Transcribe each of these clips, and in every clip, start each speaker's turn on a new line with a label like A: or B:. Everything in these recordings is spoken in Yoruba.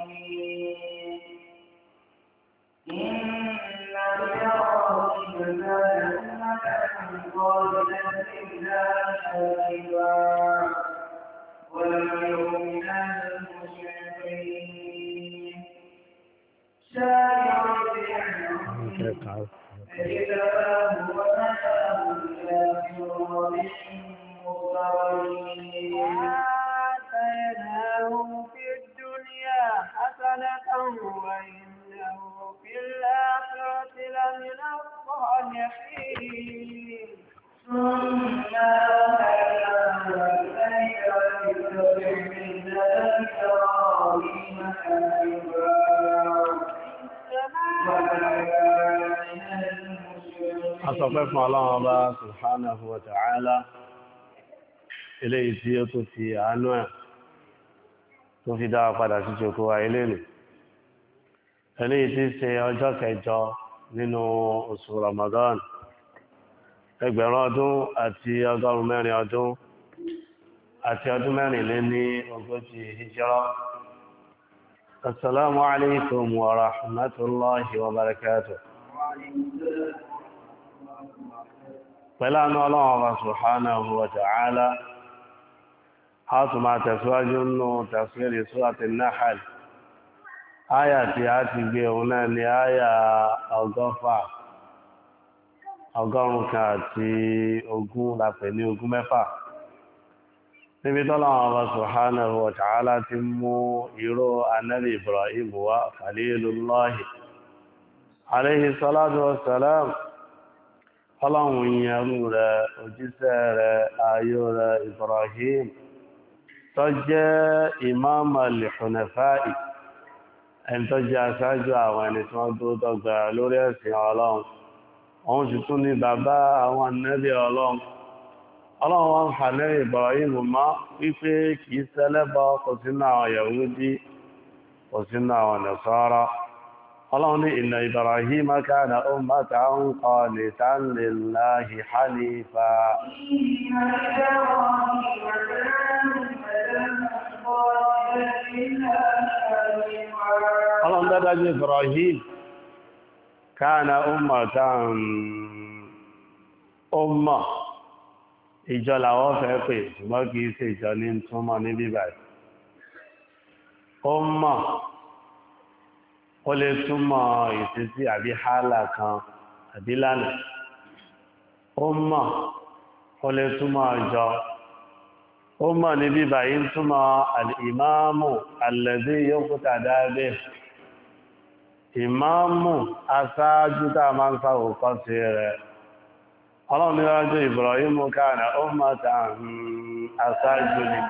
A: وآتيناهم في الدنيا حسنة وإنه في الآخرة لمن الصالحين ثم أوحينا إليك لتتبع ملة إبراهيم حنيفا
B: أصبح الله سبحانه وتعالى إليه تيوتو في عنوان tó fi dára padà sí jòkó ilé nì eléyìí tí ṣe ọjọ́ kẹjọ nínú oṣù Ramadan ẹgbẹ̀rún ọdún àti ọgọ́rùn mẹ́rin ọdún àti ọdún mẹ́rin lé ní ogójì hijra. Assalamu alaikum wa rahmatullahi wa barakatuh. Pẹ̀lú àánú Ọlọ́run subhanahu wa ta'ala a tún máa tẹ̀síwájú nínú tafsiri Surati Nahl. Áyà tí a ti gbé òun náà ni áyà ọgọ́rùn kan àti ogún lápẹ̀ ní ogún mẹ́fà. Níbi tọ́lọ́run subhanahu wa ta'ala ti mú ìró Ànábì Ibrahim wá Khalilullahi alayhi salatu wassalam. Ọlọ́run ìyẹrù rẹ̀, òjíṣẹ́ rẹ̀, ayò rẹ̀ Ibrahim tó jẹ́ imam al-hunafa'i, ẹni tó jẹ́ aṣáájú àwọn ẹni tí wọ́n tó dọ́gba lórí ẹ̀sìn Ọlọ́run. Òun sì tún ní bàbá àwọn ànábì Ọlọ́run. Ọlọ́run wọn hà ní Ibrahim mọ́ wípé kìí ṣẹlẹ́bọ, kò sínú àwọn Yahudi, kò sínú àwọn Nasara. Ọlọ́run ní inna Ibrahima kana ummatan qanitan lillahi hanifa. Ọlọ́run dájú Ibrahim kana ummatan umma. Ìjọ làwọn fẹ́ pè, ṣùgbọ́n kìí ṣe ìjọ ní túnmọ̀ ní bíbáyìí. Umma ó lè túnmọ̀ ìsìsí àbí hálà kan àbí lánàá. Umma ó lè túnmọ̀ ọjọ́. Umma ní bíbáyìí ń túnmọ̀ al-imamu alladhi yuqtada bihi. Ìmáàmù aṣáájú tá a máa ń sáwò kọ́ sí rẹ̀. Ọlọ́run ní rájọ́ Ibrahim kana ummatan aṣáájú ni.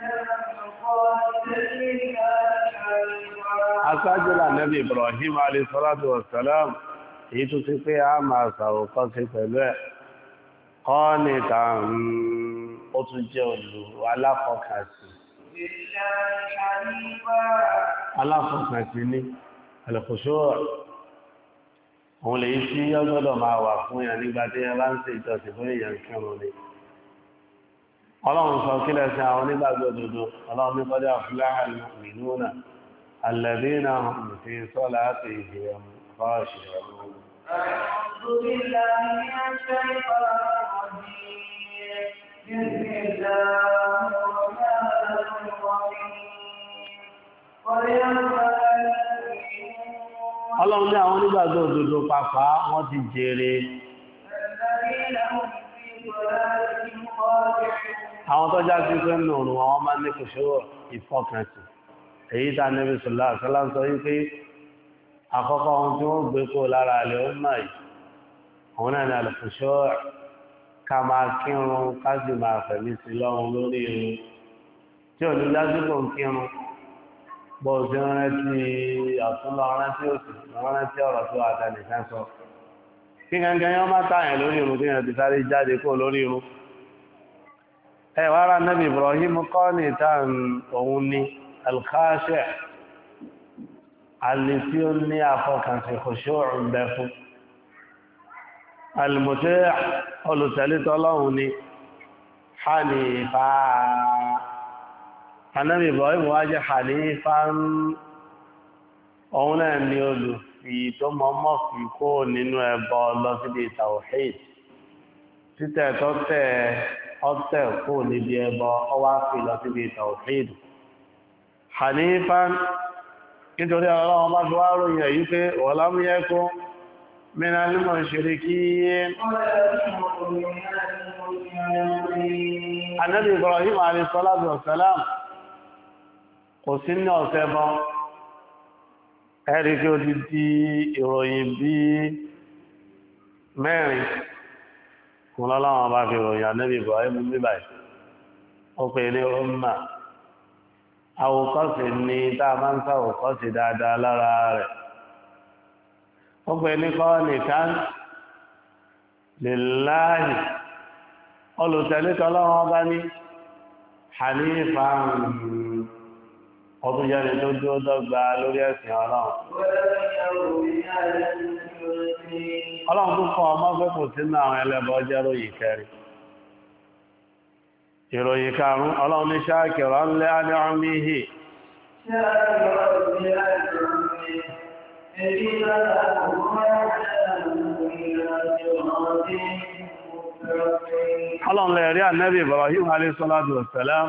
B: Aṣáájú l'Ànábì Ibrahim alayhi salatu wassalam, èyí tó ti pé a máa sáwò kọ́ sí pẹ̀lú ẹ̀. Qanitan ó tún jẹ́ olù aláfọkàsí. Aláfọkàsí ní al-khushu'. Òun lè yí sí ọgbọ́dọ̀ máa wà fún èèyàn nígbà tí ẹ bá ń ṣe ìjọsìn fún èèyàn kírun ni. Ọlọ́run sọ kí lẹ́sìn àwọn onígbàgbọ́ òdodo. Ọlọ́run ní qad aflaha al-mu'minuna alladhina hum fi salatihim khashi'un.
A: أعوذ بالله من الشيطان الرجيم. بسم الله الرحمن الرحيم. قد
B: Ọlọ́run ní àwọn onígbàgbọ́ òdodo pàápàá wọ́n ti jèrè. Àwọn tó já sí pé nùrù àwọn máa ní kòṣòwò ìfọkànsì. Èyí tá Nábì sallallahu alaihi wasallam sọ wípé àkọ́kọ́ ohun tí wọ́n gbé kó lára alẹ́ ó máa yìí. Àwọn náà ní al-khushu' ká máa kírun ká sì máa fẹ̀mí sí lọ́run lórí irun. Tí ò ní lásìkò ń kírun, bó ṣe ń rántí ọ̀túnlọ rántí òsì rántí ọ̀rọ̀ tó àtàlẹ̀fẹ́ sọ. Kí gangan yọ́ máa tààyàn lórí irun tí yẹn ti sáré jáde kó lórí irun. Ẹwà ara Nábì Ibrahim qanitan òun ni al-khashi', alì tí ó ní àfọkànsí khushu' ń bẹ fún. Al-muti' olùtẹ̀lítọ́lọ́hun ni hanifa. Ànábì Ibrahim wá jẹ́ hanifan òun náà ni olùfi tó mọ́mọ́ fi kó nínú ẹbọ lọ síbi tawhid títẹ̀ tó tẹ̀ ọtẹ̀ kó níbi ẹbọ ọwá fi lọ síbi tawhid hanifan nítorí ọlọ́run bá fi wá ròyìn èyí pé walam yakun minal mushrikin Ànábì Ibrahim alayhi salatu wassalam kò sí ní ọ̀sẹ̀ bọ́ ẹ̀rí kí ó ti di ìròyìn bí mẹ́rin kún lọ́lọ́wọ́n bá fi ròyìn Ànábì Ibrahim bíbáyìí ó pè ní umma àwòkọ́sì ní tá a máa ń sàwòkọ́sì dáadáa lára rẹ̀ ó pè ní qanitan lillahi olùtẹ̀lé tọ́lọ́wọ́n bá ní hanifan ọdún jẹ́ni tó dúró dọ́gba lórí ẹ̀sìn ọlọ́run ọlọ́run tó kọ́ ọmọ pé kò sínú àwọn ẹlẹ́bọ jẹ́ ròyìn kẹrin ìròyìn karùn-ún ọlọ́run ní ṣáàkìrọ̀ ńlẹ́ àníọ́míhì ọlọ́run lè rí ànábì Ibrahim alayhi salatu wassalam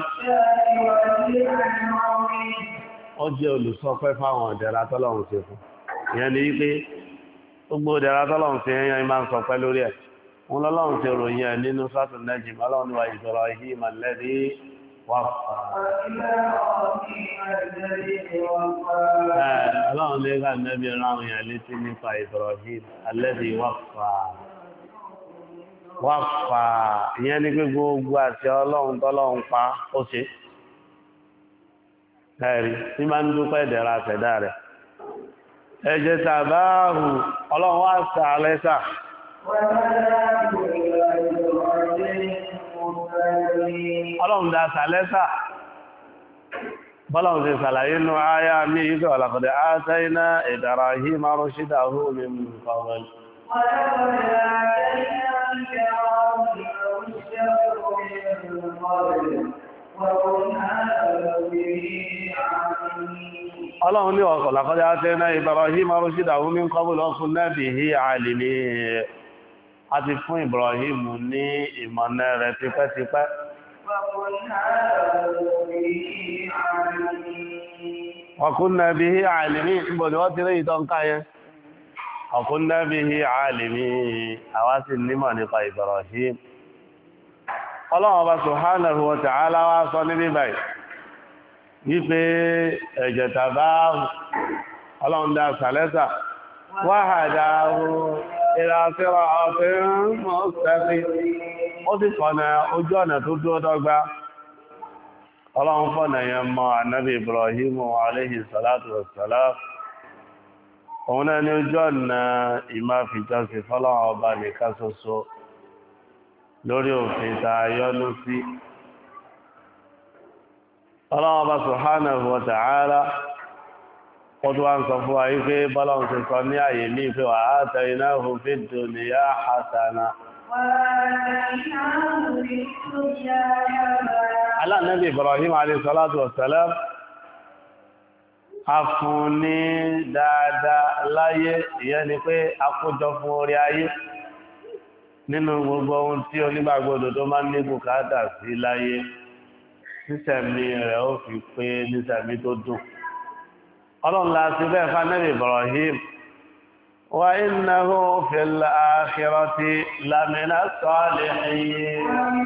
B: ó jẹ́ olùsọpẹ́ fáwọn ìdẹ̀ra tọ́lọ́run ṣe fún ìyẹn ni wípé gbogbo ìdẹ̀ra tọ́lọ́run ṣe yẹn máa ń sọpẹ́ lórí ẹ̀ wọn lọ́lọ́run ṣe ròyìn ẹ̀ nínú suratul Najm ọlọ́run wa Ibrahim alladhi waffa ọlọ́run lè ká ànábì ráhùn yẹn létí nípa Ibrahim alladhi waffa ìyẹn ni pé gbogbo àti ọlọ́run tọ́lọ́run pa ó ṣe ẹ̀rí tí máa ń dúpẹ́ ìdẹ̀ra àtẹ̀dá rẹ̀ ẹjẹ́ tàbáhù ọlọ́run wá sà lẹ́sà ọlọ́run dá sà lẹ́sà bọ́lọ̀run ti sàlàyé nù áyá mi yíkọ̀ ọ̀làkọ̀dẹ̀ átáyíná Ibrahima rushdahu min qabl Ọlọ́run ní ọkọ̀ làkọ́dá tẹ́ náà Ibrahim rushdahu min qabl kunna bihi alimin. A ti fún Ibrahim ní ìmọ̀nà rẹ̀ tipẹ́tipẹ́. Wa kunna bihi alimin níbo ni wọ́n ti rí ìtọ́ nǹkan yẹn. Wa kunna bihi alimin àwa sì nímọ̀ nípa Ibrahim. Ọlọ́run Ọba subhanahu wa ta'ala wá sọ ní bíbáyìí wípé ẹ̀jẹ̀ tàbá ọlọ́run dá sàlẹ́sà wahadahu ila siratin mustaqim ó sì fọ̀nà ojú ọ̀nà tó dúró dọ́gba ọlọ́run fọ̀nà yẹn mọ́ ànábì Ibrahim alayhi salatu wassalam òun náà ní ojú ọ̀nà ìmáfìjọsí fọ́lọ́run ọba nìkan ṣoṣo lórí òfin ta yọ́nú sí ọlọ́wọ́ bá subhanahu wa ta'ala ó tó wá ń sọ fún wa wípé bọ́lọ́run ti sọ ní àyè ní ìfẹ́ wa atainahu fid dunya hasana Ànábì Ibrahim alayhi salatu wassalam a fún ní dáadáa láyé ìyẹn ni pé a kójọ fún orí ayé nínú gbogbo ohun tí onígbàgbọ́ òdodo máa ń ní bùkátà sí láyé sísẹ̀mí rẹ̀ ó fi pé nísẹ̀mí tó dùn. Ọlọ́run la sí bẹ́ẹ̀ fánẹ́bì Ibrahim wa innahu fil akhirati lamina salihin.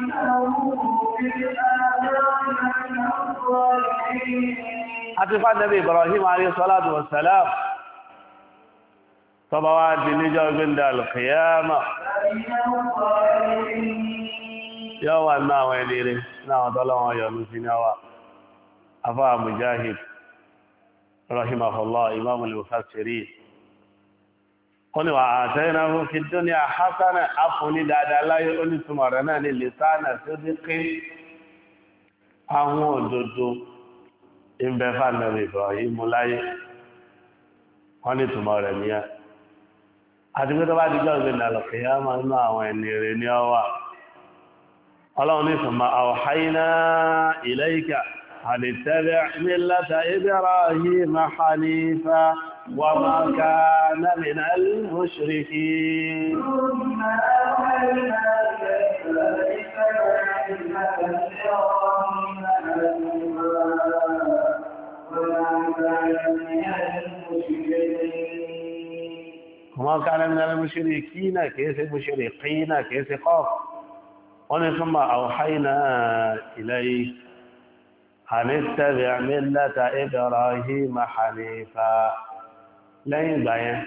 B: Àti fánẹ́bì Ibrahim alayhi salatu wassalam tọba wá di níjọ́ gbíndà al-qiyamah yọ́ wà náà àwọn ẹni rẹ̀ náà tọ́lọ́wọ́n yọ̀nú sí ní àwà afá Mujahid rahimahullah imamul mufassirin wọ́n ni wà atainahu fid dunya hasana afúnni dáadáa láyé onítùmọ̀ rẹ̀ náà ní lisana sidqin àwọn òdodo ìbẹ̀fà Nabi Ibrahim láyé wọ́n ní túmọ̀ rẹ̀ ní àti pé tó bá díjọ́ ìgbìnà lọ́kẹ̀yà máa ń ná àwọn ẹni rẹ̀ ní ọwà ọlọ́run ní thumma awhayna ilayka an ittabi' millata Ibrahima hanifa وما كان من المشركين
A: ثم أوحينا إليك لتتبع ملة إبراهيم حنيفا وما كان من المشركين
B: وما كان من المشركين كيس مشرقين كيس قاف ثم أوحينا إليك أن اتبع ملة إبراهيم حنيفا لين باين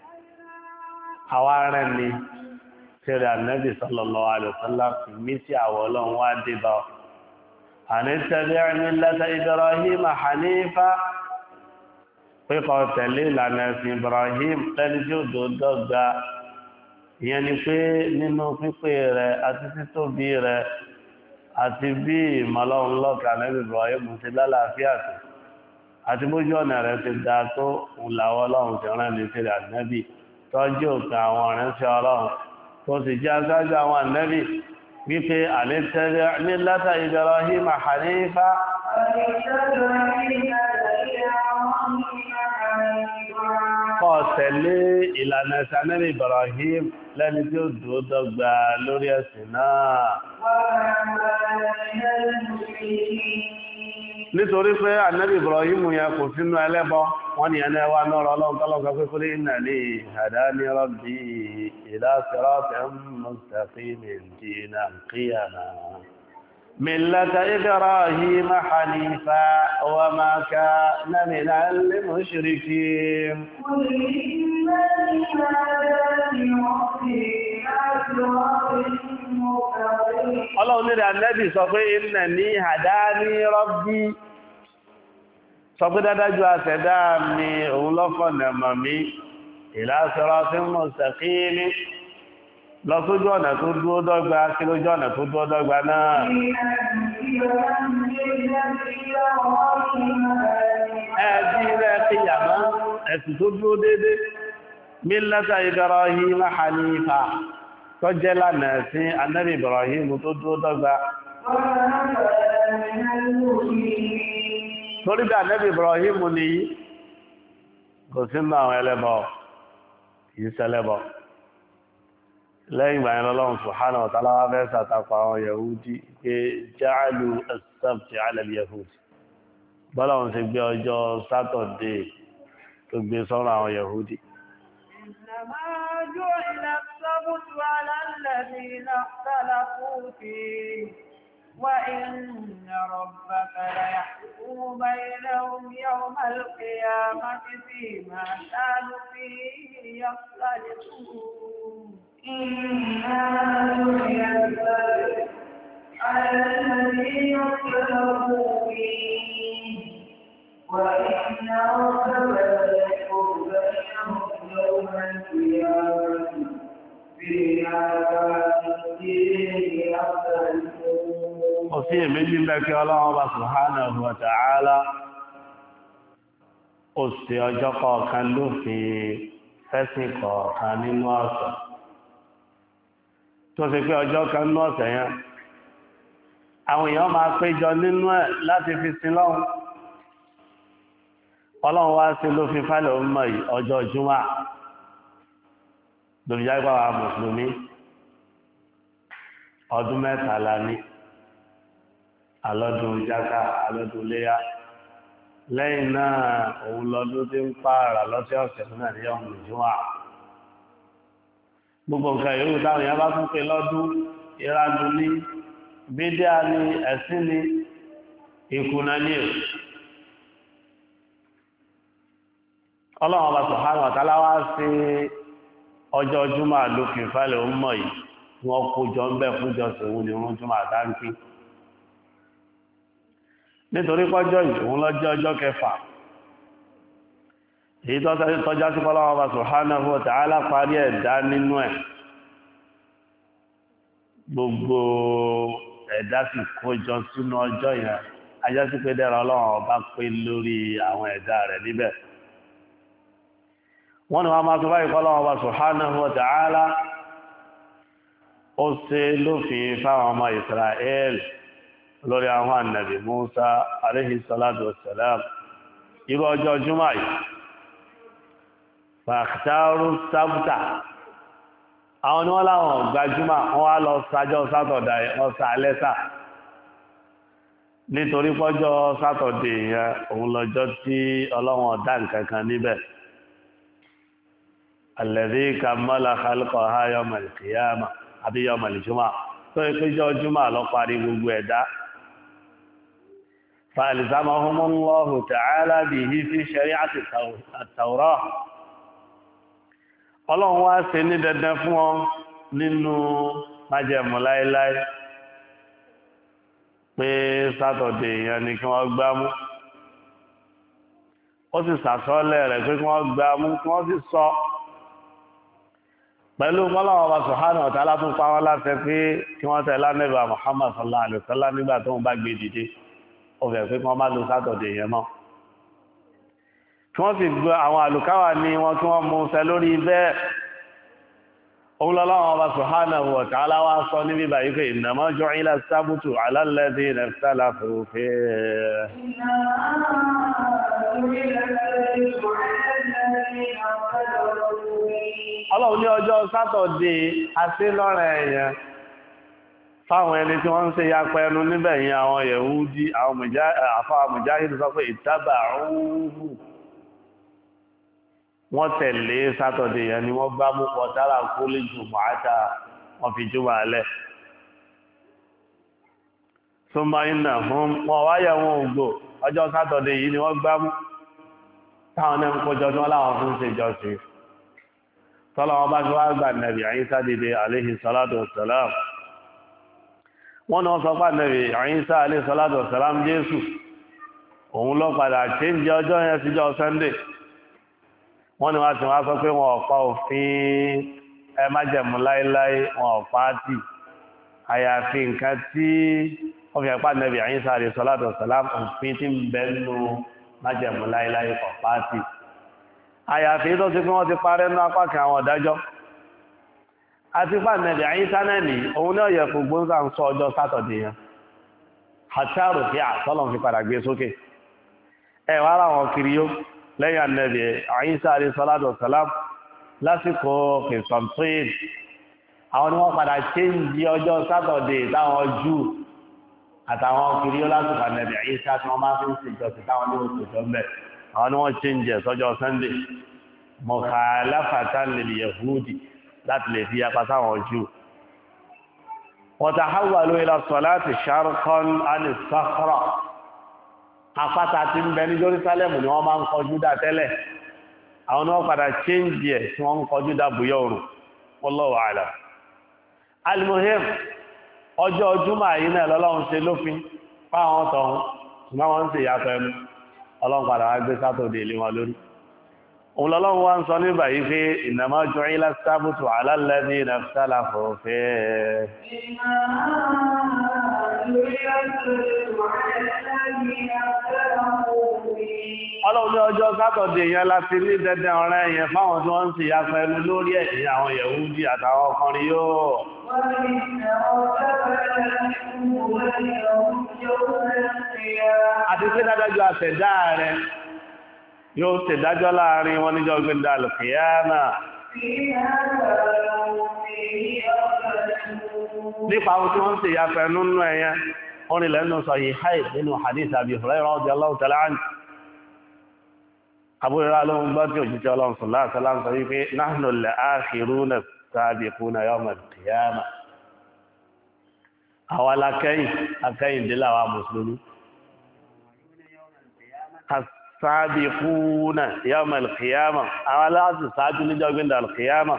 B: حوارني سير النبي صلى الله عليه وسلم في ميسي أولون وادبا أن اتبع ملة إبراهيم حنيفا pípọ̀ tẹ̀lé ìlànà ẹ̀sìn Ibrahim lẹ́ni tí ó dòdọ́gba ìyẹn ni pé nínú pípé rẹ̀ àti títóbi rẹ̀ àti bí ìmọ̀lọ́run lọ́kà nẹ́bí Ibrahim ti lálàáfíà tó àti bójú ọ̀nà rẹ̀ ti dá tó ńláwọ́ ọlọ́run ti rán ní sílẹ̀ ànẹ́bì tọ́jú òkè àwọn ọ̀rẹ́sẹ̀ ọlọ́run tó sì jẹ́ aṣáájú àwọn ànẹ́bì wípé àlétẹ́rẹ́ ní látà Ibrahim hanifa kọ́ tẹ̀lé ìlànà ìsànẹ́bì Ibrahim lẹ́ni tí ó dúró dọ́gba lórí ẹ̀sìn náà nítorí pé ànẹ́bì Ibrahim yẹn kò sínú ẹlẹ́bọ wọ́n ni ẹni ẹwà náà Ọlọ́run tọ́lọ́gbà pé kúrò innani hadani rabbi ila siratin mustaqimin dinan qiyama ملة إبراهيم حنيفا وما كان من المشركين
A: قل إنني هداني ربي إلى صراط مستقيم
B: الله نرى النبي صلى إنني هداني ربي صلى dájú àṣẹ̀dá mi òun lọ́fọ̀nà mọ̀mí إلى صراط مستقيم lọ sójú ọ̀nà tó dúró dọ́gba kí lójú ọ̀nà tó dúró dọ́gba náà ẹ̀dí rẹ̀ kí yàmá ẹ̀sùn tó dúró dédé millata Ibrahim hanifa tó jẹ́ lánà sí Ànábì Ibrahim tó dúró dọ́gba torí bí Ànábì Ibrahim ní kò sínú àwọn ẹlẹ́bọ kìí ṣẹlẹ́bọ lẹ́yìn ìgbà yẹn lọ́lọ́run subhanahu wa ta'ala wá fẹ́ sàtàkọ̀ àwọn Yahudi pé ja'alu as-sabti 'ala al-Yahudi bọ́lọ́run ti gbé ọjọ́ sátọ̀dé tó gbé sọ́rọ̀ àwọn Yahudi
A: إنما جعل السبت على الذين اختلفوا فيه وإن ربك ليحكم بينهم يوم القيامة فيما كانوا فيه يختلفون إنما جعل السبت على الذين اختلفوا فيه وإن ربك ليحكم بينهم يوم القيامة فيما كانوا فيه يختلفون
B: وفي من لك الله سبحانه وتعالى ó ṣe ọjọ́ kọ̀ọ̀kan lófin fẹ́sìn kọ̀ọ̀kan nínú ọ̀sẹ̀ tó ṣe pé ọjọ́ kan nínú ọ̀sẹ̀ yẹn àwọn èèyàn máa péjọ nínú ẹ̀ láti fi sin lọ́hun ọlọ́run wá sí lófin fálẹ̀ ọmọ yìí ọjọ́ júmọ́ lórí jágbà wa mùsùlùmí ọdún mẹ́tàlá ní alọ́dún jáká alọ́dún léyá lẹ́yìn náà òun lọ́dún tí ń pààrà lọ́sẹ̀ ọ̀sẹ̀ fún àríyá ọmọ ìjúwà gbogbo nǹkan yòówù táwọn èèyàn bá tún pé lọ́dún ìranu ní bídíà ní ẹ̀sìn ní ìkùnà ní èrò ọlọ́run ọba subhanahu wa ta'ala wá sí ọjọ́ júmọ́ àlòfin fálẹ̀ ó mọ̀ yìí wọ́n kó jọ ń bẹ̀ fúnjọ sòun ní wọ́n júmọ́ àtàǹkì nítorí pọ́jọ́ yìí òun lọ́jọ́ ọjọ́ kẹfà èyí tọ́já sí pọ́lọ́wọ́ ọba subhanahu wa ta'ala parí ẹ̀dá nínú ẹ̀ gbogbo ẹ̀dá sì kójọ sínú ọjọ́ yẹn ajá sí pé dẹ́rọ ọlọ́run ọba pé lórí àwọn ẹ̀dá rẹ̀ níbẹ̀ wọ́n ni wọ́n máa tó báyìí pọ́lọ́wọ́ ọba subhanahu wa ta'ala ó ṣe lófin fáwọn ọmọ Israel lórí àwọn ànàbì Musa alayhi salatu wassalam irú ọjọ́ jùmọ́ yìí fàkítàrú sábùtà àwọn ni wọ́n láwọn gbajúmọ̀ wọ́n wá lọ sájọ́ sátọ̀dà ọ̀sà alẹ́sà nítorí pọ́jọ́ sátọ̀dé yẹn òun lọ́jọ́ tí ọlọ́run ọ̀dá nǹkan kan níbẹ̀ alladhi kammala khalqaha yawmal qiyamah àbí yawmal jumu'ah tó ìpéjọ́ jùmọ̀ lọ parí gbogbo ẹ̀dá fa'alzamahumullahu ta'ala bihi fi shari'ati at-Tawrah ọlọ́run wá ṣe ní dandan fún wọn nínú májẹ̀mú láíláí pé sátọ̀dé yẹn ni kí wọ́n gbámú ó sì sàsọ́lẹ̀ rẹ̀ pé kí wọ́n gbámú kí wọ́n sì sọ pẹ̀lú mọ́láwọ́ bá subhanahu wa ta'ala tún pa wọ́n láti pé kí wọ́n tẹ̀lé Ànábì Muhammad sallallahu alaihi wasallam nígbà tó ń bá gbé dìde ó fẹ́ pé kí wọ́n má lo sátọ̀dé yẹn mọ́ kí wọ́n sì gbọ́ àwọn àlùkáwà ní wọn kí wọ́n mú ṣẹ lórí bẹ́ẹ̀ òun lọ́lọ́wọ́ bá subhanahu wa ta'ala wá sọ níbi báyìí pé innama ju'ila as-sabtu 'ala alladhina ikhtalafu fihi ọlọ́run ní ọjọ́ sátọ̀dé asé lọ́rẹ̀ ẹ̀yẹn fáwọn ẹni tí wọ́n ń ṣe yapa ẹnu níbẹ̀ yẹn àwọn Yẹhudi àwọn Mùjáhídù sọ pé ittaba'uhu wọ́n tẹ̀lé sátọ̀dé yẹn ni wọ́n bá mú pọ̀ tára kó lè jùmọ̀ àtà wọ́n fi jùmọ̀ alẹ́ súnmọ́ iná fún wọn wáyẹ̀ wọn ògbò ọjọ́ sátọ̀dé yìí ni wọ́n gbá mú táwọn náà ń kójọ tí wọ́n láwọn fún ṣe jọ sí tọ́lá wọn bá fi wá gbà Nábì Ìsá dìde alayhi salatu wassalam wọ́n náà sọ pé Nábì Ìsá alayhi salatu wassalam Jésù òun ló padà change ọjọ́ yẹn síjọ́ Sunday wọ́n ní wá tí wọ́n sọ pé wọn ọ̀pá òfin ẹ májẹ̀mú láíláí wọn ọ̀pá tì àyàfi nǹkan tí wọ́n fi ẹ̀pá Nábì Ìsá alayhi salatu wassalam òfin tí ń bẹ nínú májẹ̀mú láíláí ọ̀pá tì àyàfi tó ti pé wọ́n ti parẹ́ nínú apá kan àwọn ọ̀dájọ́ àti pà Nábì Ìsá náà ní òun náà yẹ kó gbóńsà ń sọ ọjọ́ sátọ̀dé yẹn àtàrò tí àtọ́lọ̀ fi padà gbé sókè ẹ̀ wá láwọn kiri yó lẹ́yìn Ànábì Ìsá alayhi salatu wassalam lásìkò kìsọ̀ntíìn àwọn ni wọ́n padà chéńjì ọjọ́ sátọ̀dé táwọn jù àtàwọn kiri ó lásìkò Ànábì Ìsá tí wọ́n máa fi ń ṣèjọ sí táwọn ní oṣù tó ń bẹ̀ àwọn ni wọ́n chéńjì sọ́jọ́ Sunday mukhalafatan lil yahudi láti lè fi yapa sáwọn jù wa tahawwalu ila salati sharqan anis sakhra àpáta tí ń bẹ ní Jerusalem ni wọ́n máa ń kọjú dá tẹ́lẹ̀ àwọn ni wọ́n padà change ẹ̀ tí wọ́n ń kọjú dá bùyọ̀ òrùn wallahu a'lam al-muhim ọjọ́ Jímọ̀ yìí náà lọ́lọ́run ṣe lófin fáwọn tọ̀hún ṣùgbọ́n wọ́n ń ṣe ìyàtọ̀ ẹnu ọlọ́run padà wá gbé sátọ̀dé lé wọn lórí òun lọ́lọ́run wá ń sọ nígbà yìí pé innama ju'ila as-sabtu 'ala alladhina ikhtalafu fihi ọlọ́run ní ọjọ́ sátọ̀dé yẹn láti ní dẹ́dẹ́ ọ̀rẹ́ yẹn fáwọn tí wọ́n ń sì yapa ẹnu lórí ẹ̀yìn àwọn Yẹhudi àtàwọn ọkùnrin yóò àti pé dájọ́ àtẹ̀dá rẹ̀ yóò ṣèdájọ́ láàrin wọn níjọ́ gbẹ̀dẹ̀ al-qiyāmah nípa àwọn tí wọ́n ń sì yapa ẹnu nínú ẹ̀yẹn wọ́n rí lẹ́nu Sahihayn nínú hadith Abi Hurairah radiyallahu ta'ala anhu Abu Hurairah ló ń gbọ́ tí òjíṣẹ́ Ọlọ́run sallallahu alaihi wasallam sọ wípé nahnu al-akhiruna as-sabiquna yawm al-qiyamah àwọn akẹ́yìndínlá wa mùsùlùmí as-sabiquna yawm al-qiyamah àwọn aláàtì sáájú níjọ́ gbẹ́ndà al-qiyamah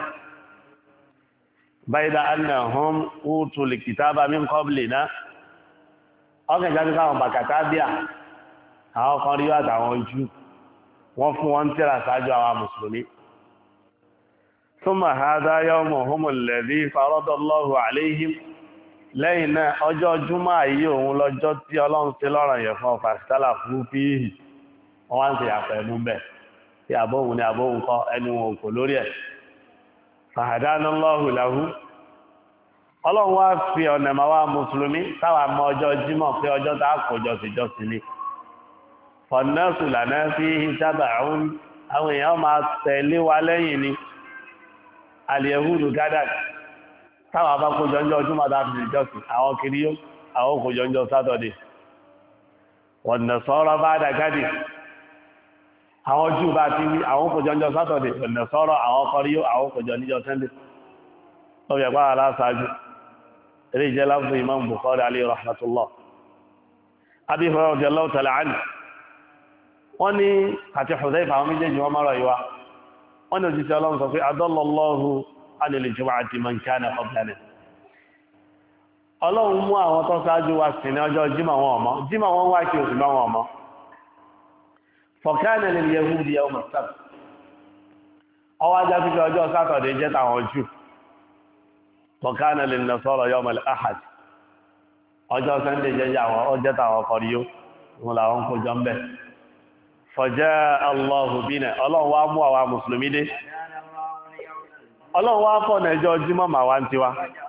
B: bayda annahum utul kitaba min qablina ọkàn jáde káwọn bàkàtà bíà àwọn kan rí àtàwọn ojú wọ́n fún wọn tírà sáájú àwọn mùsùlùmí thumma hadha yawmuhum alladhi faradallahu alayhim lẹ́yìn náà ọjọ́ Jímọ̀ yìí òun lọ́jọ́ tí Ọlọ́run ṣe lọ́ranyàn fún fàṣítálà fún fíhì wọ́n wá ń ṣe àpẹ ẹnu bẹ̀ tí àbóhun ni àbóhun kọ́ ẹni wọn kò lórí ẹ̀ fahadanallahu lahu Ọlọ́run wá fi ọ̀nà máa wá mùsùlùmí táwà mọ ọjọ́ Jímọ̀ pé ọjọ́ tá kòjọ síjọ́ sí ni fọ̀nẹ́sù lànà fi tábàún àwọn èèyàn máa tẹ̀lé wa lẹ́yìn ni al-yahudu gadat táwọn bá kójọ ń jọ ọdún máa dáa fi ìjọsìn àwọn kiri yóò àwọn kójọ ń jọ sátọ̀dẹ̀ wan nasara ba'da gadi àwọn jù bá ti wí àwọn kójọ ń jọ sátọ̀dẹ̀ wan nasara àwọn kọrí yóò àwọn kójọ níjọ sẹ́ndẹ̀ ó yẹ pàá aláṣáájú eré ìjẹ́ láfún imam Bukhari alayhi rahmatullah Abi Hurairah radiyallahu ta'ala anhu wọ́n ní àti Hudhayfa àwọn méjèèjì wọ́n mọ́rọ̀ ìwá wọ́n ní òjíṣẹ́ Ọlọ́run sọ pé adallallahu anil jumu'ati man kana qablana Ọlọ́run mú àwọn tó ṣáájú wa sí ní ọjọ́ jímọ̀ wọn ọmọ jímọ̀ wọn wá kí oṣù bá wọn ọmọ fa kana lil yahudi yawm as-sabt ọwọ́ ajá sí pé ọjọ́ sátọ̀dẹ̀ jẹ́ tàwọn jù wa kana lin nasara yawm al-ahad ọjọ́ sẹ́ndẹ̀ jẹ́ àwọn ọjọ́ tàwọn kọríyó wọn làwọn kó jọ ń bẹ̀ fọjá Allahu bina ọlọ́run wá mú àwa mùsùlùmí dé ọlọ́run wá fọ́nà ẹjọ́ jímọ̀ mà wá ń tiwa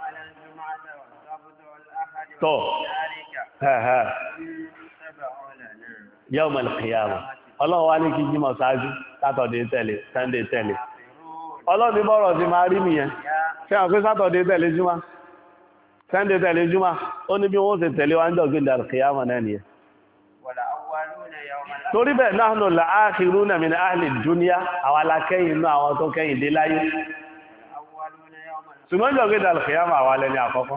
B: tó yawm al-qiyamah ọlọ́run wá ní kí jímọ̀ ṣáájú sátọ̀dé tẹ̀lé sẹ́ndé tẹ̀lé ọlọ́run ní bọ́rọ̀ sí máa rí nìyẹn ṣé àwọn pé sátọ̀dé tẹ̀lé júmọ̀ sẹ́ndé tẹ̀lé júmọ̀ ó ní bí wọ́n ṣe tẹ̀lé wá ń jọ gbé al-qiyamah náà nìyẹn torí bẹ́ẹ̀ nahnu al-akhiruna min ahli ad-dunya àwọn alákẹ́yìn inú àwọn tó kẹ́yìn dé láyé ṣùgbọ́n jọ gẹ́dà al-qiyamah àwọn alẹ́ni àkọ́kọ́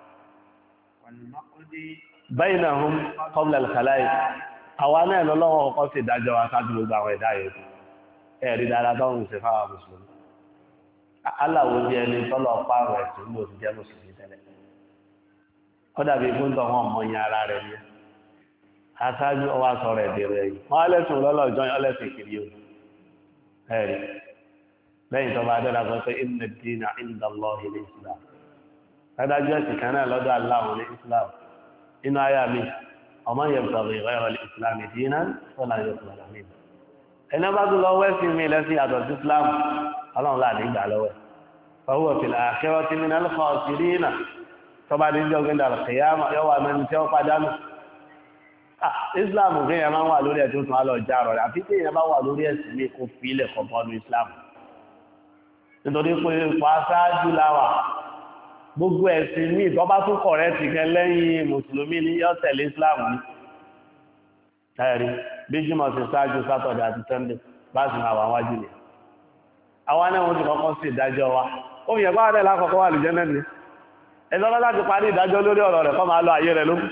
B: baynahum qabla al-khalaiq àwọn náà lọ́wọ́ ọkọ́ sí ìdájọ́ wa sáájú gbogbo àwọn ẹ̀dá yòókù ẹ̀rí dáadáa tó ń ṣe fáwọn mùsùlùmí aláwo bí ẹni tọ́lọ̀ pààrọ̀ ẹ̀sùn ló ti jẹ́ mùsùlùmí tẹ́lẹ̀ ó dàbí fúntọ̀ wọn mọ ìyẹn ara rẹ̀ ni aṣáájú ọwá sọ̀rọ̀ ẹ̀dẹ̀rẹ̀ yìí wọ́n lẹ́sùn lọ́lọ́jọ́ ọlẹ́sìn kiri o ẹ̀rí lẹ́yìn tó bá dẹ́ra sọ pé inna ad-dina 'inda Allahi al-Islam adájọ́ ẹ̀sìn kan náà lọ́dọ̀ aláwọ̀ ní Islam inú ayá mi ọmọ yabtaghi ghayra al-Islam dinan falan yuqbala minhu ẹni bá tún lọ wẹ́sìn mi lẹ́sìn yàtọ̀ sí Islam ọlọ́run láàrin ìgbà lọ́wọ́ fa huwa fil akhirati min al-khasirin tó bá dín jọ́ gbẹ́ndà al-qiyamah yọ́wà mẹ́ni tí ó pàdánù Islam kí èèyàn máa ń wà lórí ẹ̀tún tún á lọ já rọ̀ rẹ̀ àfi tí èèyàn bá wà lórí ẹ̀sìn ní kó fi ilẹ̀ kọ̀ọ̀kan ní Islam nítorí pé ipò aṣáájú láwà gbogbo ẹ̀sìn ní ìtọ́ bá tún kọ̀rẹ́ ti kẹ lẹ́yìn mùsùlùmí ní yọ́ tẹ̀lé Islam ní ẹ̀rí bí jímọ̀ sí ṣáájú sátọ̀dẹ̀ àti sẹ́ndẹ̀ bá sì máa wà wájú ni àwọn anẹ́wọ̀n ti kọ́kọ́ sí ìdájọ́ wa ó yẹ bá rẹ̀ lákọ̀ọ́kọ́ wà lùjẹ́ nẹ́ni ẹ̀sọ́ láti parí ìdájọ́ lórí ọ̀rọ̀ rẹ̀ kọ́ máa lọ ayé rẹ̀ lókù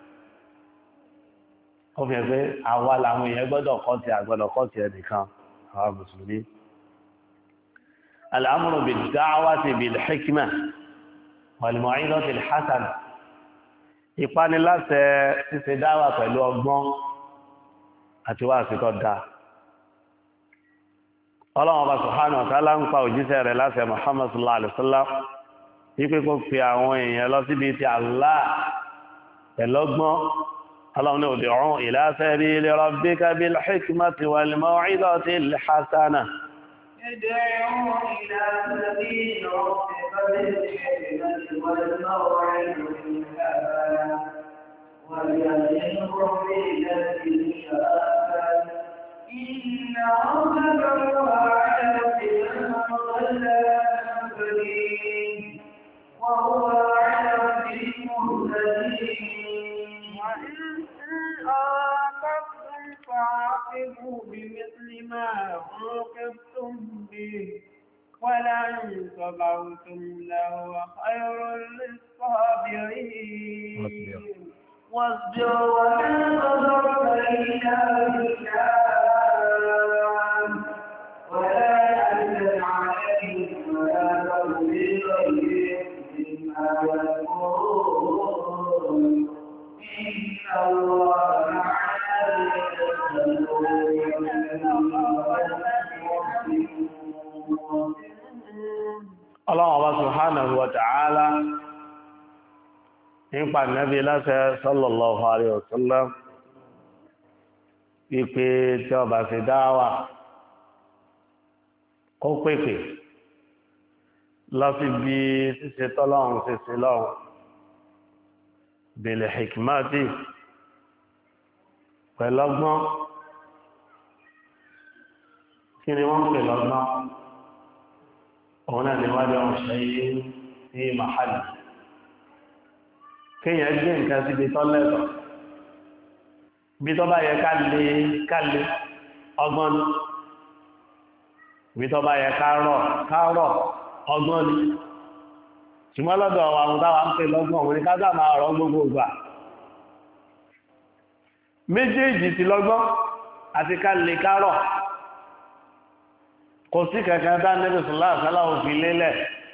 B: ó fi hàn pé àwa làwọn èèyàn gbọ́dọ̀ kọ́ ti àgbọ́dọ̀ kọ́ ti ẹnìkan àwọn mùsùlùmí al-amru bid-da'wati bil-hikma wal-maw'izati al-hasana ìpaniláṣẹ ṣíṣe dáwà pẹ̀lú ọgbọ́n àti wá àsìkò dá ọlọ́run ọba subhanahu wa ta'ala ń pa òjíṣẹ́ rẹ̀ láṣẹ Muhammad sallallahu alaihi wasallam wípé kó fi àwọn èèyàn lọ síbi ti Allah pẹ̀lọ́gbọ́n اللهم ادعوا إلى سبيل ربك بالحكمة والموعظة الحسنة
A: ادعوا إلى سبيل ربك بالحكمة والموعظة الحسنة وجاهدهم بالتي هي أحسن إن ربك هو أعلم بمن ضل عن سبيله وهو أعلم بالمهتدين عاقبتم فعاقبوا بمثل ما عوقبتم به ولئن صبرتم لهو خير للصابرين واصبر وما صبرت إلا بالله ولا تحزن عليهم ولا تك في ضيق مما يمكرون إن الله مع
B: Allah subhanahu wa ta'ala nípa Nabi láṣẹ sallallahu alaihi wasallam wípé tí ó bá ṣe dáwà kó pèpè lọ sí bí ṣíṣe tọ́lọ́run ṣíṣe lọ́run bil hikmati pẹ̀lọ́gbọ́n kí ni wọ́n pè lọ́gbọ́n òun náà ni wájú ọmọ ṣẹ́yí ní màhálì kéèyàn gbé nǹkan síbi tọ́lẹ̀tọ̀ bí tó bá yẹ ká lé ọgbọ́n ni bí tó bá yẹ ká rọ̀ ọgbọ́n ni ṣùgbọ́n lọ́dọ̀ àwọn táwa ń pè lọ́gbọ́n òun ni ká sá máa rọ̀ gbogbo ìgbà méjèèjì ti lọ́gbọ́n àti ká lè ká rọ̀ kò sí kankan tá Ànábì sallallahu alaihi wasallam òfin lélẹ̀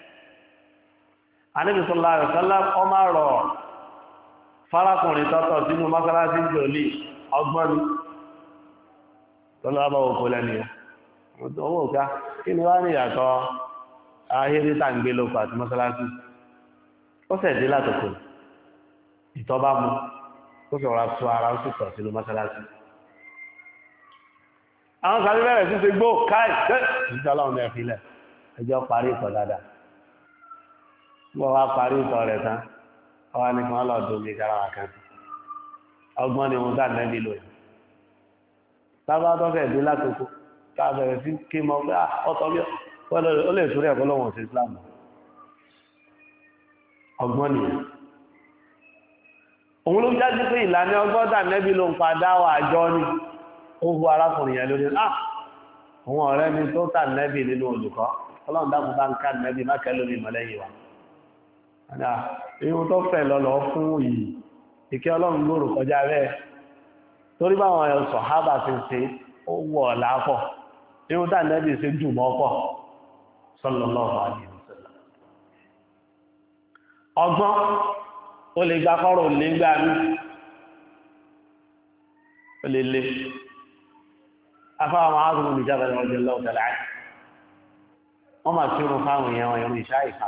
B: Ànábì sallallahu alaihi wasallam ọmọ rọ̀ fárákùnrin tọ́tọ̀ sínú mọ́sálásí jòlì ọgbọ́n ni tọ́lọ́bà òkú lẹ́nu owó òká kí ni wá ní ìyàtọ̀ ahérítà ń gbé lókò àti mọ́sálásí ó sẹ̀dé látòkò ìtọ́bá mú ó sọ̀rọ̀ àtú ara ó sì tọ̀ sínú mọ́sálásí àwọn sàbí bẹ̀rẹ̀ sí ṣe gbó káì ìjọ ọlọ́run ẹ̀ filẹ̀ ẹjọ́ parí ìtọ̀ dáadáa bọ́ wá parí ìtọ̀ rẹ̀ tán ọwá ní kan lọ́dún mi kára kan ọgbọ́n ni wọ́n dá nẹ́bí lò yìí tábà tó fẹ́ dé látòkò tá bẹ̀rẹ̀ sí kí mọ́ pé ọ̀tọ̀ bí ó lè torí ẹ̀kọ́ lọ́wọ́ sí Islam ọgbọ́n nìyẹn òun ló jáde pé ìlànà ọgbọ́n dá nẹ́bí ló ń padà wà àjọ ni ó hu arákùnrin yẹn lórí òun ọ̀rẹ́ mi tó tà nẹ́bí nínú olùkọ́ ọlọ́run dákun bá ń ká nẹ́bí má kẹ́ lómi mọ́lẹ́yìn wa ihun tó fẹ́ lọ́lọ́ fún yìí ìkẹ́ ọlọ́run lóòrò kọjá rẹ̀ torí báwọn ẹ̀ sọ̀hábà ti ṣe ó wọ̀ lápọ̀ ihun tá nẹ́bí ṣe jù mọ́ pọ̀ sallallahu alaihi wasallam ọgbọ́n ó lè gba kọ́rọ̀ lè gbà mí ó lè lè afáwọn máa ń gbọ́n ìjábẹ̀ lọ́jọ́ lọ́wọ́ tẹ̀lé wọ́n máa kírun fáwọn èèyàn wọn ìrìn ìṣá ìfà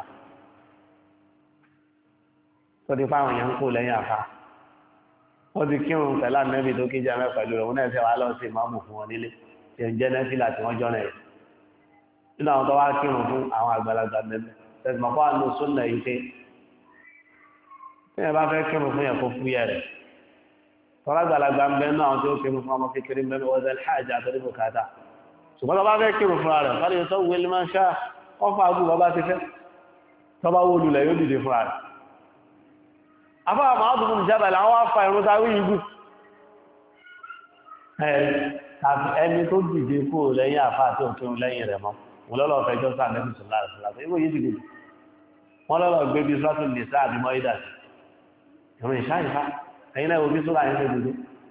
B: tó ti fáwọn èèyàn ń kó lẹ́yìn àfá ó ti kírun pẹ̀lá nẹ́bí tó kí jẹ́mẹ́ pẹ̀lú rẹ̀ wọ́n ẹ̀sẹ̀ wá lọ sí ìmáàmù fún wọn nílé tí ó jẹ́ nẹ́fílà tí wọ́n jọ rẹ̀ nínú àwọn tó wá kírun fún àwọn àgbàlagbà nẹ́bí tẹ̀sìmọ̀kọ́ àánú súnà yìí pé tí ẹ bá fẹ́ kírun fún yẹn kó fúyẹ́ rẹ̀ tọ́lá àgbàlagbà ń bẹ́ẹ̀ náà tí ó kírun fún ọmọ kékeré ń bẹ́ẹ̀ wọ́n hajj àtọ́rí bùkátà ṣùgbọ́n tó bá fẹ́ kírun fún rẹ̀ fọ́lẹ̀ tó wọlé máa ń ṣá ọfà àbú bàbá ti fẹ́ tó bá wó lulẹ̀ yóò dìde fún rẹ̀ afọ́ àmà ọdún ìjábà làwọn wá fa ìrún sáré yìí gùn ẹni tó dìde kú lẹ́yìn àfá àti òkèrún lẹ́yìn rẹ̀ mọ́ wọn lọ́lọ́ fẹjọ́ sáà nẹ́bí sọ̀lá àṣìláṣẹ́ ìwò yìí dìde wọ́n lọ́lọ́ gbé bí sọ́tún lè sáà bí mọ́ ìdàsí ìrún ìṣá ìfá ẹ̀yìn náà wo bí sọ́lá yẹn dìde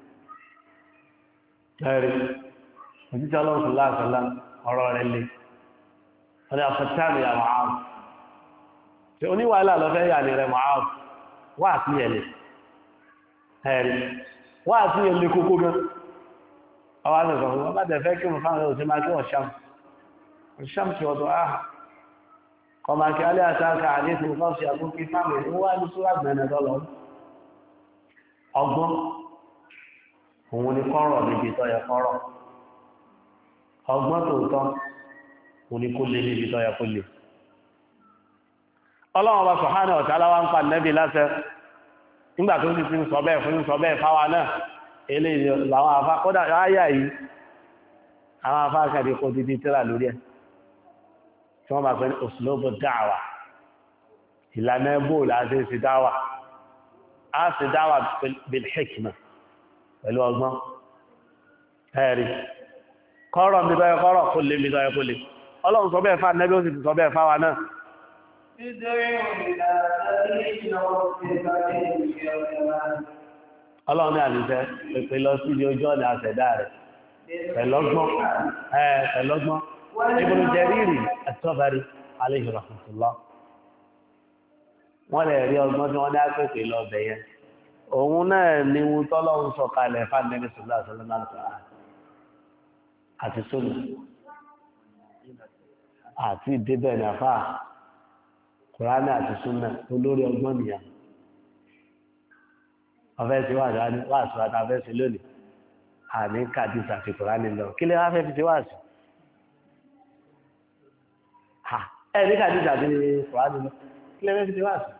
B: ẹ̀rí òjíṣẹ́ ọlọ́run sọ̀lá àṣìlá ọ̀rọ̀ rẹ̀ le wọ́n ni àfẹ́tàmì àwọn àrùn oníwàhálà lọ́fẹ́ yà ní rẹ̀ mọ́ àrùn wá sí ẹ̀lẹ̀ ẹ̀rí wá sí ẹ̀lẹ̀ kókó gan ọwá ní ọ̀sán wọ́n bá tẹ̀ fẹ́ kí mo fáwọn ẹ̀rọ tí máa kí ọ̀ṣàm tí ọdọ̀ áhà kọmà kí alẹ́ àtàkà àdéhùn kan sí àkókí fáwọn ẹ̀rọ wá ní súrà gbẹ̀nẹ̀ lọ́lọ́ ọgbọ́n òun ni kọ́rọ̀ níbi tó yẹ kọ́rọ̀ ọgbọ́n tòótọ́ òun ni kó lé níbi tó yẹ kó lé ọlọ́run ọba subhanahu wa ta'ala wá ń pa nẹ́bí láṣẹ nígbà tó ti fi ń sọ bẹ́ẹ̀ fún ń sọ bẹ́ẹ̀ fáwa náà eléyìí làwọn afá kódà ráyà yìí àwọn afá kàdé kó dídí tíra lórí ẹ̀ tí wọ́n bá pẹ́ ní uslubu da'wa ìlànà ẹbó láti ṣe dáwà á ṣe dáwà bil hikma pẹ̀lú ọgbọ́n ẹ̀rí kọ́rọ̀ mi tọ́yẹ kọ́rọ̀ kó lè mi tọ́yẹ kó lè ọlọ́run sọ bẹ́ẹ̀ fá nẹ́bí ó sì ti sọ bẹ́ẹ̀ fáwa náà Ọlọ́run ní àdìsẹ́ pẹ̀pẹ̀ lọ sí ojú ọ̀nà àṣẹ̀dá rẹ̀ pẹ̀lọ́gbọ́n Ibn Jarir at-Tabari alayhi rahmatullah wọ́n lè rí ọgbọ́n tí wọ́n ní àpẹẹpẹ̀ lọ bẹ̀yẹn òun náà ni wọ́n tọ́lọ́run sọ kalẹ̀ fánẹ́bí sallallahu alaihi wasallam àti sólù àti ìdébẹ̀ ní àfáà Kùránì àti súnnà olórí ọgbọ́n nìyà ọ̀fẹ́ sí wà sí wà tàbẹ́ sí lónìí àní kàdísà àti Kùránì lọ kí lè wá fẹ́ fi sí wà sí ẹ̀ ní kàdísà àti Kùránì lọ kí lè fẹ́ fi sí wà sí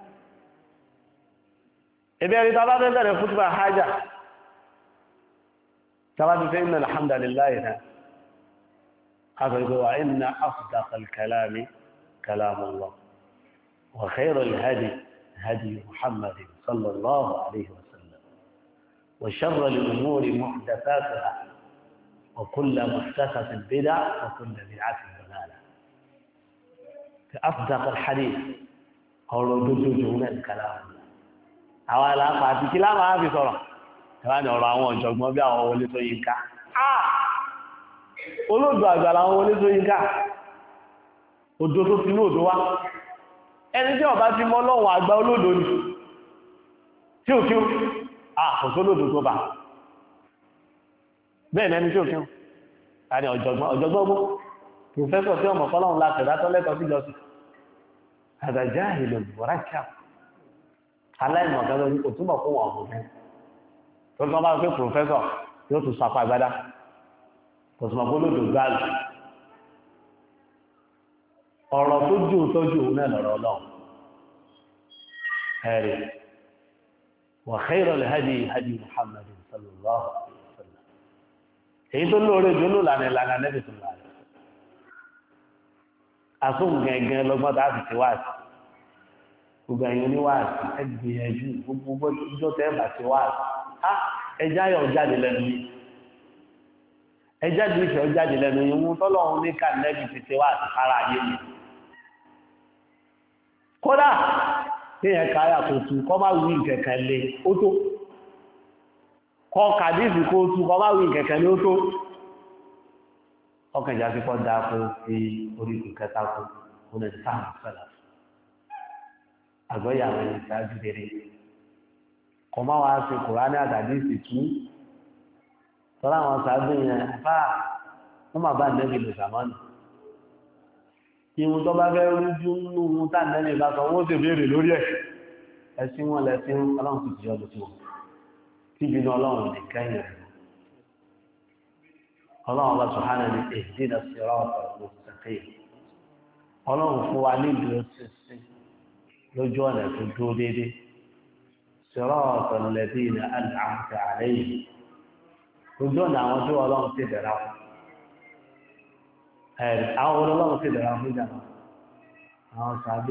B: ẹbí ẹni tàbá fẹ́ bẹ̀rẹ̀ fútbà hajjá tàbá ti fẹ́ inna alhamdulillahi náà قال وإن أصدق الكلام كلام الله وخير الهدي هدي محمد صلى الله عليه وسلم وشر الأمور محدثاتها وكل محدثة بدعة وكل بدعة ضلالة أصدق الحديث قول جوجون الكلام أولا فاتي كلام هذه صورة كمان أولا جوجون بيا أولي سوينكا olóòdò àgbàlá àwọn oníṣòyínká odò tó fi ní odò wá ẹni tí ọba ti mọ́ lọ́wọ́ àgbà olóòdò ni tí ò kí ó àkóso olóòdò tó bá bẹ́ẹ̀ nẹni tí ò kí ó àní ọ̀jọ̀gbọ́n gbogbo pòfẹ́sọ̀ tí ọmọ fọ́lọ́run láti rátọ́ lẹ́tọ̀ọ́ sí jọ́sí àgbàjá ìlú bọ̀ráṣà aláìmọ̀kan lórí kò túnbọ̀ fún wọn ọ̀gbọ̀n tó tán bá pé pòfẹ́sọ̀ yóò tún sapá agbádá kò túnbọ̀ fún olóòdò gbáàlù ọ̀rọ̀ tó jù tọ́jú òun náà lọ́rọ̀ ọlọ́run ẹ̀rì wa khayrul hadi hadi Muhammad sallallahu alaihi wasallam èyí tó lóore jù ló lànà ìlànà nẹ́bí tó lànà àsùn gẹ̀gẹ̀ lọ́gbọ́n tá a fi ti wáàsì gbogbo ẹ̀yin oníwáàsì ẹgbìyànjú gbogbo ìjọ tẹ́ bà ti wáàsì ẹjá yọ jáde lẹ́nu yìí ẹjá bí ìfẹ́ jáde lẹ́nu yìí mú tọ́lọ́run ní ká nẹ́bí ti ti wáàsì kára ayé mi kódà tí yẹn káyà kò tu kọ́ máa wí kẹ̀kẹ́ lé ó tó kọ́ kàdíìsì kó tu kọ́ máa wí kẹ̀kẹ́ lé ó tó ọkàn ìjà pípọ́ dáa kó fi orí kẹta kó kó lè sáà sẹ́lá àgbọ́yà àwọn ẹni ìsáájú rere kọ́ máa wá sí Kùránì àtàdíìsì tú tọ́lá àwọn sáájú yẹn fáà wọ́n máa bá nẹ́bí lò sàmọ́nì ìwọ̀n tó bá fẹ́ rújú nínú ohun tá nẹ́bí bá sọ wọ́n sì béèrè lórí ẹ̀ ẹ̀sìn wọn lẹ́sìn ọlọ́run sì ti ọdún tí wọn tí ìbínú ọlọ́run lè kẹ́yìn rẹ̀ ọlọ́run bá subhanahu ní ihdina siratal mustaqim ọlọ́run fún wa ní ìdúró sísìn lójú ọ̀nà tó dúró déédéé siratal ladina an'amta alayhim lójú ọ̀nà àwọn tí ọlọ́run ti dẹ̀ra fún àwọn ọlọ́run ti dẹ̀ra fún ìjàmbá àwọn sàbẹ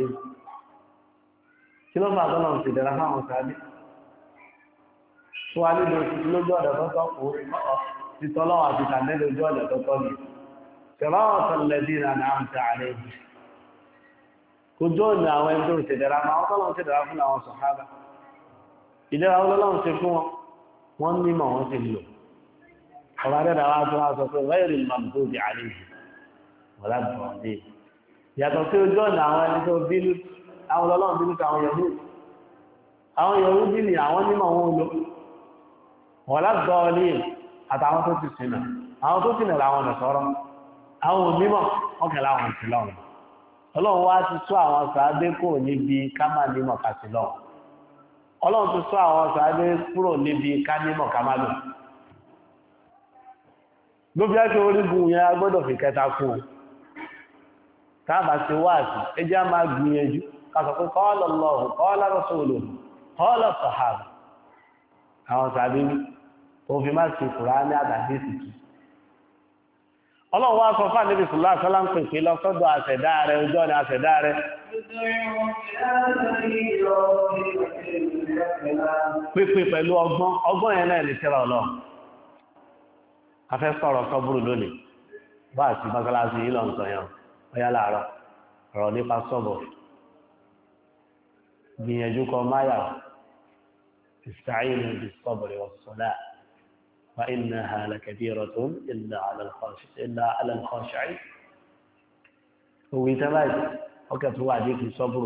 B: kí ló máa tọ́lọ́run ti dẹ̀ra fún àwọn sàbẹ tó wà nílò lójú ọ̀nà tó tọ́ kó títọ́lọ́wọ́ àti tàbílẹ̀ ojú ọ̀nà tó tọ́ ní siratal ladina an'amta alayhim ojú ọ̀nà àwọn ẹni tó ń tẹ̀dẹ̀ra máa wọ́n tọ́lọ́run tẹ̀dẹ̀ra fún àwọn sàhábà ìdẹ́ra ọlọ́run ti fún wọn mímọ̀ wọn ti lò ọ̀rọ̀ adẹ́dà wá tó wá sọ pé ghayril maghdubi alayhim wala ddallin yàtọ̀ sí ojú ọ̀nà àwọn ẹni tó bínú àwọn ọlọ́run bínú káwọn Yahudi ni àwọn mímọ̀ wọn lò wala ddallin àtàwọn tó ti sinà àwọn tó sinà láwọn ọ̀nà sọ́rọ̀ àwọn onímọ̀ ọkẹ̀lá àwọn ti lọ́rùn ọlọ́run wá ti sọ àwọn sàádé kúrò níbi kámà nímọ̀ kàtì lọ́rùn ọlọ́run ti sọ àwọn sàádé kúrò níbi kánímọ̀ kámálò ló bí ẹ́kẹ́ orígun yẹn agbọ́dọ̀ fi kẹta kú káàbà ti wáàsì ẹjá máa gbìyànjú kásọ̀ pé qala Allahu qala rasuluhu qala sahaba àwọn sàádé òfin máa ṣe Kùránì àdàdé ìsìnkú ọlọ́run wá sọ fún àníbì sùlá sọ́lá ń pèpè lọ sọ́dọ̀ àṣẹ̀dá rẹ̀ ojú ọ̀nà àṣẹ̀dá rẹ̀ pèpè pẹ̀lú ọgbọ́n yẹn náà lè tẹ́rọ ọlọ́run afẹ́ sọ̀rọ̀ sọ́búrú lónìí bá àti mọ́sálásí yìí lọ ń sọ yẹn ọyá láàárọ̀ ọ̀rọ̀ nípa sọ́bọ̀ gbìyànjú kọ máyà استعينوا بالصبر والصلاة وإنها لكبيرة إلا على الخاشعين ويتباج وكت وعديك الصبر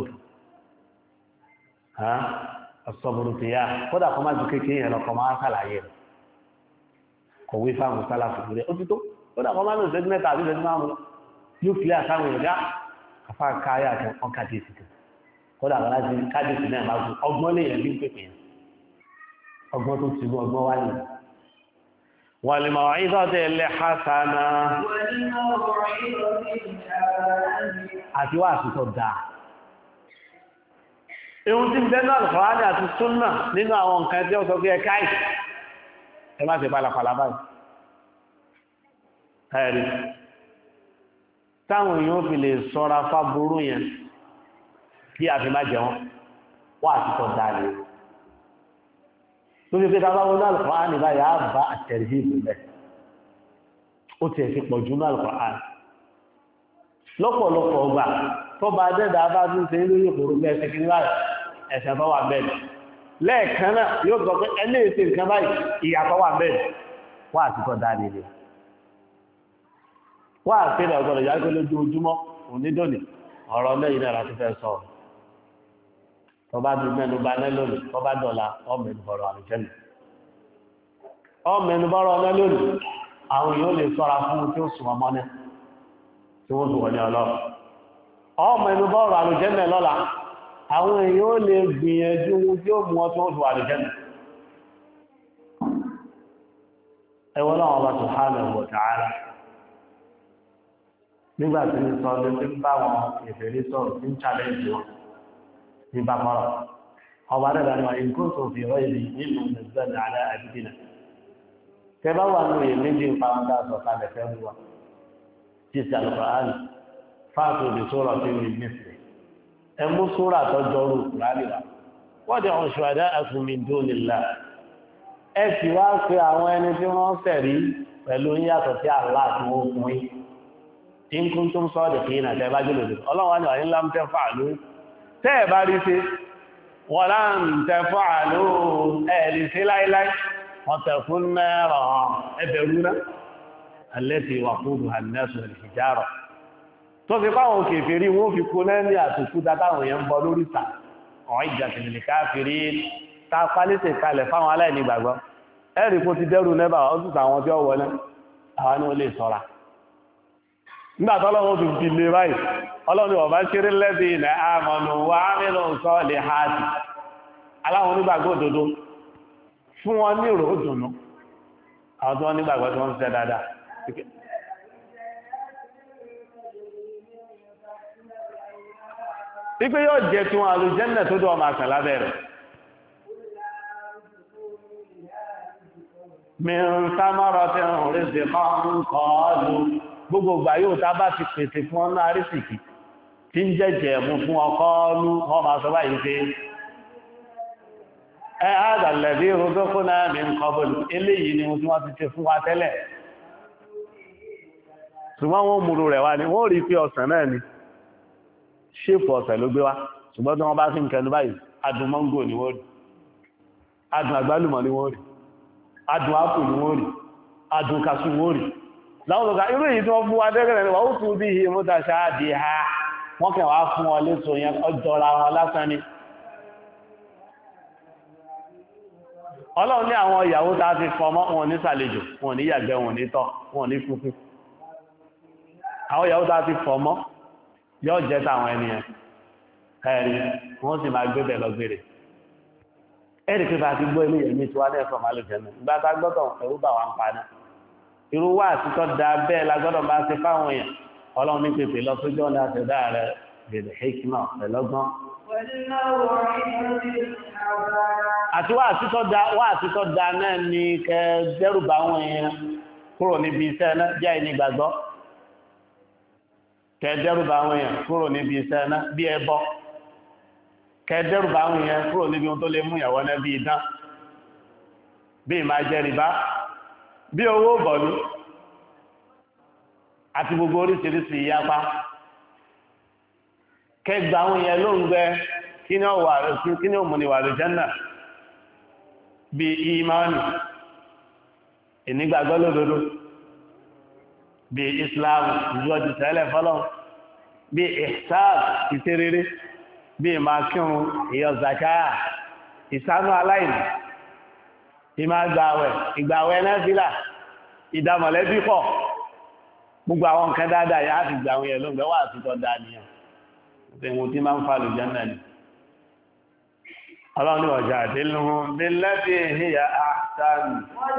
B: الصبر تياه خدا قما جكيكي هلا قما سلايين قوي فهم سلاف بوري اوتو خدا قما لو زد متا بي زد مامو يو كليا كان يدا afa kaya kan on ka disi خدا غلا دي كادي náà ma gu ọgbọ́n le yan bi pepe ọgbọ́n tó ti ọgbọ́n wá ní والموعظة الحسنة àti wá àtúntò dáa ihun tí ń bẹ náà Al-Qur'ani àti Sunnah nínú àwọn nǹkan tí ó sọ pé ẹ̀ka ì ẹ má ṣe pàlàpàlà báyìí ẹ̀rí táwọn èèyàn fi lè sọ́ra fáburú yẹn kí a fi má jẹ wọn wá àtìkọ́ dáadé tó fi pé ta bá wọn náà Al-Qur'an báyìí á bá àtẹ̀rí ìbílẹ̀ ó ti ẹ̀sìn pọ̀ jù náà Al-Qur'an lọ́pọ̀lọpọ̀ ọgbà tó bá dẹ́dà bá tún ṣe lórí ìkòrò bí ẹsẹ̀ kí ní báyìí ẹ̀sẹ̀ tó wà bẹ́ẹ̀ lẹ́ẹ̀kan náà yóò sọ pé ẹni èsì nǹkan báyìí ìyàtọ̀ wà bẹ́ẹ̀ wá àtìkọ́ dáadé ni wá àfihàn ọgbọ̀nà ìyá pé lójoojúmọ́ onídòní ọ̀rọ̀ lẹ́yìn náà láti fẹ́ sọ tọba bí mẹ́nu bá ní lónìí tọba dọ̀la ọmọbìnrin àlùjẹ́nì ọmọbìnrin ọ̀nà lónìí àwọn èèyàn lè sọ́ra fún tí ó sùn ọmọ ní tí wọ́n sùn ní ọlọ́run ọmọbìnrin àlùjẹ́nì lọ́la àwọn èèyàn lè gbìyànjú tí ó mú ọ tí wọ́n sùn àlùjẹ́nì ẹwọ́n náà wọ́n bá subhanahu wa ta'ala nígbà tí ń sọ lé ń bá wọn ìfèrí sọ̀rọ̀ tí ń challenge wọn ní bàbára ọba rẹ̀ dáníwá nǹkan tó fi rọ́ ìlú nínú ìgbẹ̀lẹ̀ alẹ́ àdídínà tẹ bá wà nínú èméjì ń parun dá sọ kalẹ̀ fẹ́ wíwá tí sí Al-Qur'ani fáàtò òdì sóra tí ó ní sílẹ̀ ẹ mú sóra tó jọrù Kùránì wa wọ́n ti hàn ṣùwádà ẹkùn min dunillah ẹ sì wá pé àwọn ẹni tí wọ́n sẹ̀rí pẹ̀lú yàtọ̀ sí Allah tí wọ́n fún yín in kuntum sadiqina tẹ́ bá jùlọ ọlọ́wọ́ ni ọ̀yìn lam taf'alu tẹ́ bá rí sí wa lan taf'alu ẹ̀rí sí láíláí wattaqun nara ẹbẹ̀rúnà allati waquduha an-nasu wal-hijara tó fi pàwọn kèfèrí wọ́n fi kó náà ní àtùkú dátáwọn èèyàn bọ lórí ta u'iddat lil-kafirin ta pálítẹ̀ kalẹ̀ fáwọn aláìní gbàgbọ́ ẹ̀rí kó ti dẹ́rù nẹ́bà ọdún àwọn tí ó wọlé àwọn ni ó lè sọ́ra nígbàtí ọlọ́run ti fi lè báyìí ọlọ́run ọba ṣeré lẹ́bí ilẹ̀ àmọ̀nù wà nínú sọ lè hajji aláwọn onígbàgbọ́ òdodo fún wọn ní ìrò òdùnnú àwọn tí wọ́n nígbàgbọ́ tí wọ́n ń ṣe dáadáa wípé yóò jẹ tí wọn àlùjẹ́nà tó dọ̀ máa kàn lábẹ́rẹ̀ mìíràn sámọ́rọ̀ tí wọ́n rí sí kọ́ gbogbo ìgbà yóò tá bá ti pèsè fún ọ́nà àrísìkì tí ń jẹ́jẹ̀ mú fún ọkọ́ ọlú wọ́n máa sọ báyìí pé ẹ àdàlẹ̀bí rúgbó fún náà mi ń kọbọlù eléyìí ni tí wọ́n ti ṣe fún wa tẹ́lẹ̀ ṣùgbọ́n wọ́n múrú rẹ̀ wá ní wọ́n rí pé ọ̀sán náà ni ṣéèpù ọ̀sẹ̀ ló gbé wá ṣùgbọ́n tí wọ́n bá fi ń kẹnu báyìí adùn mọ́ngò ni wọ́n rí adùn àgbálùmọ̀ ni wọ́n rí adùn ápù ni wọ́n rí adùn kaṣú wọ́n rí láwọn ọ̀gá irú èyí tí wọ́n fún wa dẹ́gẹ̀rẹ̀ ni wà ó tún bí i mọ́ta ṣáàdì ha wọ́n kẹ̀ wá fún wọn létò yẹn ọjọ́ra wọn lásán ni ọlọ́run ní àwọn ìyàwó tá ti fọmọ́ wọn ní sàlejò wọn ní yàgbẹ́ wọn ní tọ́ wọn ní fúnfún àwọn ìyàwó tá ti fọmọ́ yóò jẹ́ táwọn ènìyàn ẹ̀rí wọ́n sì máa gbé bẹ̀ lọ́gbèrè ẹ̀rí pé bá ti gbọ́ ilé yẹ̀mí tí wọ́n lẹ́fọ̀ máa lè jẹ́ náà ìgbà tá gbọ́tọ̀ ẹ̀rú bà wá ń pa náà irú wà títọ́ da bẹ́ẹ̀ lágbọ́dọ̀ máa ṣe fáwọn èèyàn ọlọ́run ní pèpè lọ sójú ọ̀nà àtẹ̀dá rẹ̀ bèèrè hekima pẹ̀lọ́gbọ́n àti wà títọ́ da náà ní kẹ dẹ́rùbà àwọn èèyàn kúrò níbi iṣẹ́ náà jẹ́ ìní gbàgbọ́ kẹ dẹ́rùbà àwọn èèyàn kúrò níbi iṣẹ́ náà bí ẹbọ kẹ dẹ́rùbà àwọn èèyàn kúrò níbi ohun tó lè mú ìyàwó náà bí idán bí ìmáa jẹ rìbá bí owó bọ̀lú àti gbogbo oríṣiríṣi ìyapa kẹgbà àwọn èèyàn ló ń gbẹ kí ní ó mú ní wà ló jẹ́nà bí ìmáni ìnígbàgbọ́ lódodo bí Islam ìjú ọdún tẹ́lẹ̀ fọ́lọ́ bí ihsan ìtẹ́rẹrẹ bí ìmákírun ìyọ zaka ìsánú aláìní ìmá ìgbàwẹ̀ náfílà ìdámọ̀lẹ́bí pọ̀ gbogbo àwọn nǹkan dáadáa yá ti gbà àwọn èèyàn ló ń gbẹ́wà àtútọ́ dáadìyàn ìwọ̀n tí máa ń fà lù jẹ́nà ni ọlọ́run ní ọjà àdínlùhún bí lẹ́bí ìhìyà àtàrí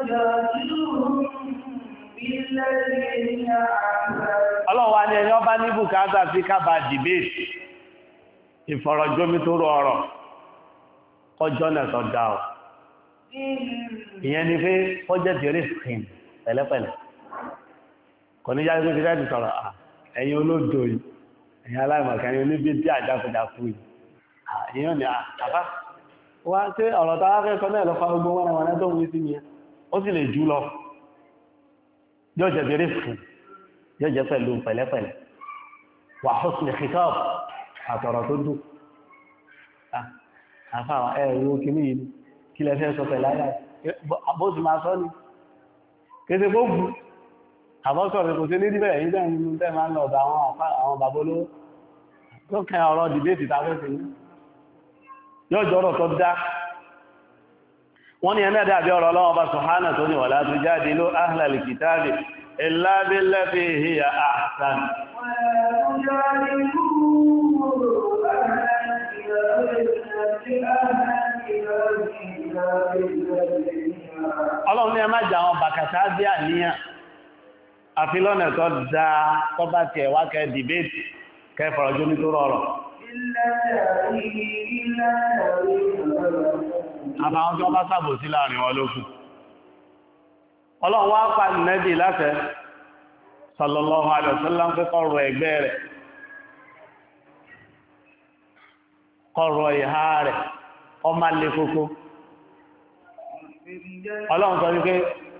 B: ọlọ́run wá ní ẹni ọba ní bùkátà sí kábà dìbéètì ìfọ̀rọ̀jómi tó rọ ọ̀rọ̀ ọjọ́ náà tọ́ dá ọ ìyẹn ni pé ó jẹ́ ti rí skin pẹ̀lẹ́pẹ̀lẹ́ kò ní jáde tó ti rẹ́ ti sọ̀rọ̀ ẹ̀yin olódo yìí ẹ̀yin aláìmọ̀kan ẹ̀yin oníbí bí àjákòjákò yìí èèyàn ni àbá wá sí ọ̀rọ̀ tó wá fẹ́ sọ náà lọ fa gbogbo wọn tó ń wí sí mi ó sì lè jù lọ yóò jẹ́ bèrè fún yóò jẹ́ pẹ̀lú pẹ̀lẹ́pẹ̀lẹ́ wà husnul khitab àtọ̀rọ̀ tó dùn àfáà ẹ̀rọ kìíní yìí kí lẹ fẹ́ sọ pẹ̀láyà bó sì máa sọ ní kéde kó bú àbọ́sọ̀rọ̀ kò sí ní díbẹ̀ èyí tẹ́ ń tẹ́ máa ń lọ ọ̀dọ̀ àwọn bàbóló tó kẹ ọ̀rọ̀ dìbéètì tafẹ́ sí yóò jọ́rọ̀ tó dá wọ́n ní ẹ̀mẹ́dà àbí ọ̀rọ̀ Ọlọ́run bá subhanahu tó ní wala tujadilu ahlal kitabi illa billati hiya ahsan Ọlọ́run ní ẹ má jà àwọn bàkàtà bí àníyàn àfi lọ́nà tó dáa tó bá tiẹ̀ wá kẹ́ dìbéètì kẹ́ fọ̀rọ̀ jómi tó rọrọ̀ àbáwọn tí wọ́n bá sàbò sí láàrin wọn lókù Ọlọ́run wá pa nẹ́bì láfẹ́ sallallahu alaihi wasallam ń fẹ́ kọ́rọ̀ ẹgbẹ́ rẹ̀ kọ́rọ̀ ìhá rẹ̀ ọmọ lè kókó Ọlọ́run sọ wípé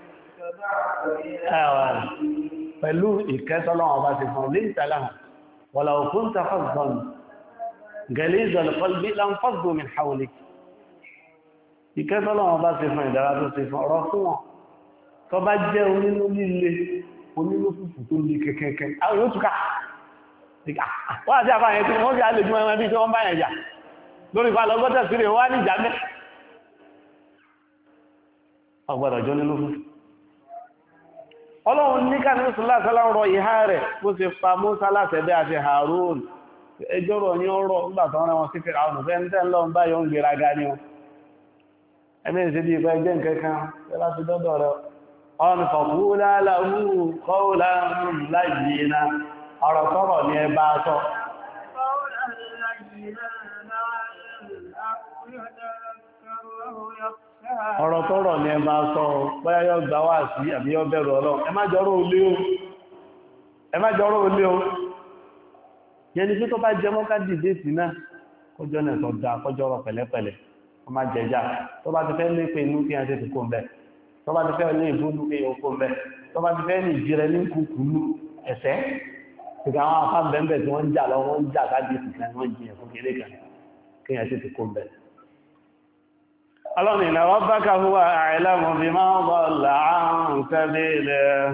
B: pẹ̀lú ìkẹ́tọ́lọ́wọ́ bá ti fún lè ìtàláhà wọ̀lá òkun tafàzọ́nù gẹ̀lẹ́ ìzọ̀lẹ̀kọ́lbí láńfàzọ́ min hawlik ìkẹ́tọ́lọ́wọ́ bá ti fún ìdára tó ti fún ọ̀rọ̀ fún wọn tó bá jẹ́ onínú líle onínú fùfù tó lè kẹ́kẹ́kẹ́ àwọn yóò túká wọ́n àti àfáàyẹ tí wọ́n ti á lè jú ẹmọ bí tí wọ́n bá yẹn jà lórí ìfàlọ́gọ́tẹ̀ sí rẹ̀ wá ní ìjà mẹ́ ọgbọ̀dọ̀ jọ nínú fún Ọlọ́run ní ká ní ṣùlásọ́lá rọ ìhá rẹ̀ bó ṣe pa Mùsá látẹ̀bẹ́ àti Harun ẹjọ́rọ̀ ní ọrọ̀ nígbàtán rẹ̀ wọn sí fẹ́ àwọn òfẹ́ ń tẹ́ lọ ń bá yọ ń gbéraga ní wọn ẹmẹ́ ìṣẹ́ bí ìfẹ́ jẹ́ nǹkankan tẹ́lá sí dọ́dọ̀ rẹ̀ ọ̀nà faqula lahu qawlan layyina ọ̀rọ̀ sọ̀rọ̀ ní ẹ bá sọ ọ̀rọ̀ tọ́rọ̀ ní ẹbá sọ bóyá yóò gbà wá sí àbí yóò bẹ̀rù Ọlọ́run ẹ má jọrọ̀ olé o yẹni pé tó bá jẹ mọ́ ká dìde sí náà kọjọ́ náà tó dáa kọjọ́ ọ̀rọ̀ pẹ̀lẹ́pẹ̀lẹ́ wọ́n má jẹjà tó bá ti fẹ́ ní pé inú kí a ṣe ti kó mbẹ́ tó bá ti fẹ́ ní ìbúnú kí o kó mbẹ́ tó bá ti fẹ́ ní ìjìrẹ ní kúkúrú ẹ̀sẹ̀ ìgbà àwọn afá bẹ́ẹ̀ tí wọ́n ń jà lọ́wọ́ ń jà káàdì ìsìnkà wọ́n jiyàn fún kéré kan kí a ṣe ti kó mbẹ́ Ọlọ́run inna rabbaka huwa a'lamu biman dalla 'an sabilihi.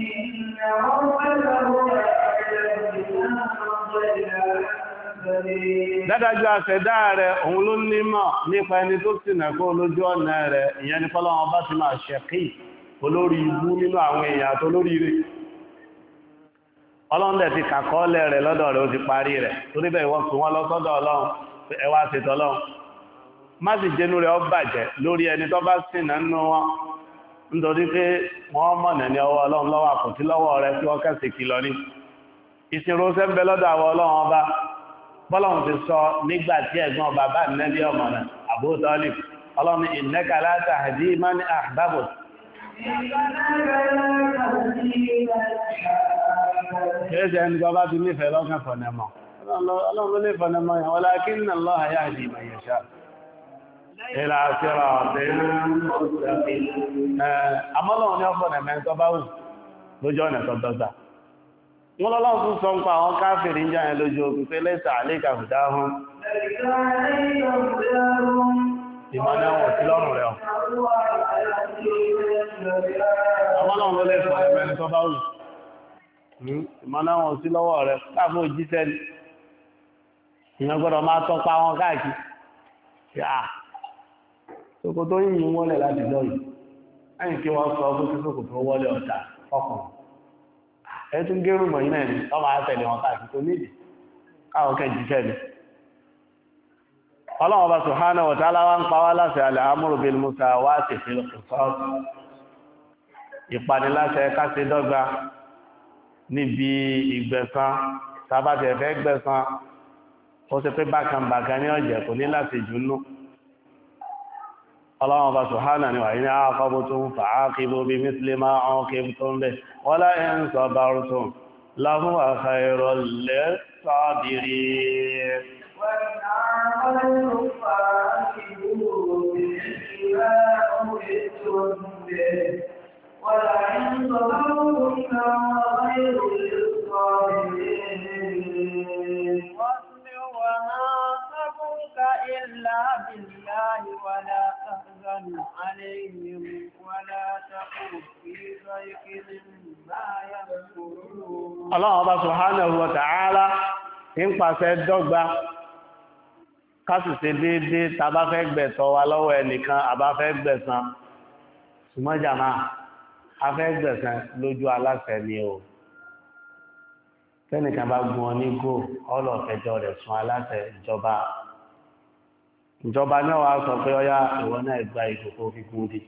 B: Dádájú àṣẹ̀dá rẹ̀ òun ló nímọ̀ nípa ẹni tó ṣìnà kó lójú ọ̀nà rẹ̀ ìyẹn ni fọ́lọ́wọ́n bá ti máa ṣẹ̀kí olórí ibú nínú àwọn èèyàn àti olórí rẹ̀. Ọlọ́run dẹ̀ ti kàkọ́ọ́lẹ̀ rẹ̀ lọ́dọ̀ rẹ̀ ó ti parí rẹ̀ torí bẹ́ẹ̀ wọ́n pè wọ́n lọ sọ́dọ̀ Ọlọ́run ẹ wá ṣètò Ọlọ́run má sì jẹ́nu rẹ̀ ọ bàjẹ́ lórí ẹni tó bá ṣìnà nínú wọn nítorí pé wọ́n mọ̀nà ní ọwọ́ Ọlọ́run lọ́wọ́ àkùntí lọ́wọ́ rẹ̀ tí wọ́n kẹsì kìlọ̀ ní ìṣirò ṣẹ́ ń bẹ lọ́dọ̀ àwọn Ọlọ́run ọba bọ́lọ́run ti sọ nígbà tí ẹ̀gbọ́n bàbá nẹ́bí ọmọ rẹ̀ Abu Talib Ọlọ́run innaka la tahdi man ahbabta kẹ́ẹ̀ṣẹ́ ẹni tó bá ti nífẹ̀ẹ́ lọ́kàn fọ̀nẹ̀mọ̀ Ọlọ́run ló lè fọ̀nẹ̀mọ̀ yàn walakinna Allaha yahdi man yasha ila siratin mustaqim àmọ́lọ́run ní ọ̀fọ̀nà mẹ́rin tó bá wù lójú ọ̀nà tó dọ́gba wọ́n lọ́lọ́run tún sọ ń pa àwọn káfìrí ń jáyẹn lójú ogun pé laysa alayka hudahum ìmọ̀nà wọn sí lọ́rùn rẹ̀ àmọ́lọ́run ló lè fọ̀nà mẹ́rin tó bá wù ìmọ̀nà wọn sí lọ́wọ́ rẹ̀ láàbò jíṣẹ́ ni ìyẹn gbọ́dọ̀ máa tọpa wọn káàkiri ṣòkòtò yìí wọlé láti lọ́yìn ẹ̀yìn kí wọ́n sọ fún ṣòkòtò wọlé ọ̀tà ọkùnrin ẹ̀tún gẹ́rù mọ̀ iná ẹni ọmọ àtẹ̀lẹ̀ wọn káàkiri tó nídìí káwọn kẹ́ jíṣẹ́ ni Ọlọ́run Ọba subhanahu wa ta'ala wá ń pa wá láṣẹ al-amru bil musawati fil qisas ìpaniláṣẹ ká ṣe dọ́gba níbi ìgbẹ̀san tàbátẹ̀ fẹ́ gbẹ̀san ó ṣe pé bákanbàkan ní ọ̀jẹ̀ kò ní láti jùlọ Ọlọ́run Ọba subhanahu ni wà ní a'aqabtum fa'aqibu bimithli ma 'uqibtum bihi wa la in sabartum لهو خير للصابرين
A: وإن عاقبتم فعاقبوا بمثل ما عوقبتم به ولئن صبرتم لهو خير للصابرين
C: واصبر وما صبرك إلا بالله ولا تحزن عليهم ولا تكن في ضيق مما يمكرون.
B: الله سبحانه وتعالى ń pàṣẹ dọ́gba ká sì ṣe déédéé tá bá fẹ́ gbẹ̀tọ́ wa lọ́wọ́ ẹnìkan àbá fẹ́ gbẹ̀san ṣùgbọ́n jàmá a fẹ́ gbẹ̀san lójú aláṣẹ ni o tẹ́nìkan bá gun ọ ní gò ọlọ́ọ̀fẹ́jọ́ rẹ̀ sún aláṣẹ ìjọba náà wá sọ pé ọyá ìwọ náà gba ìkòkò fífún di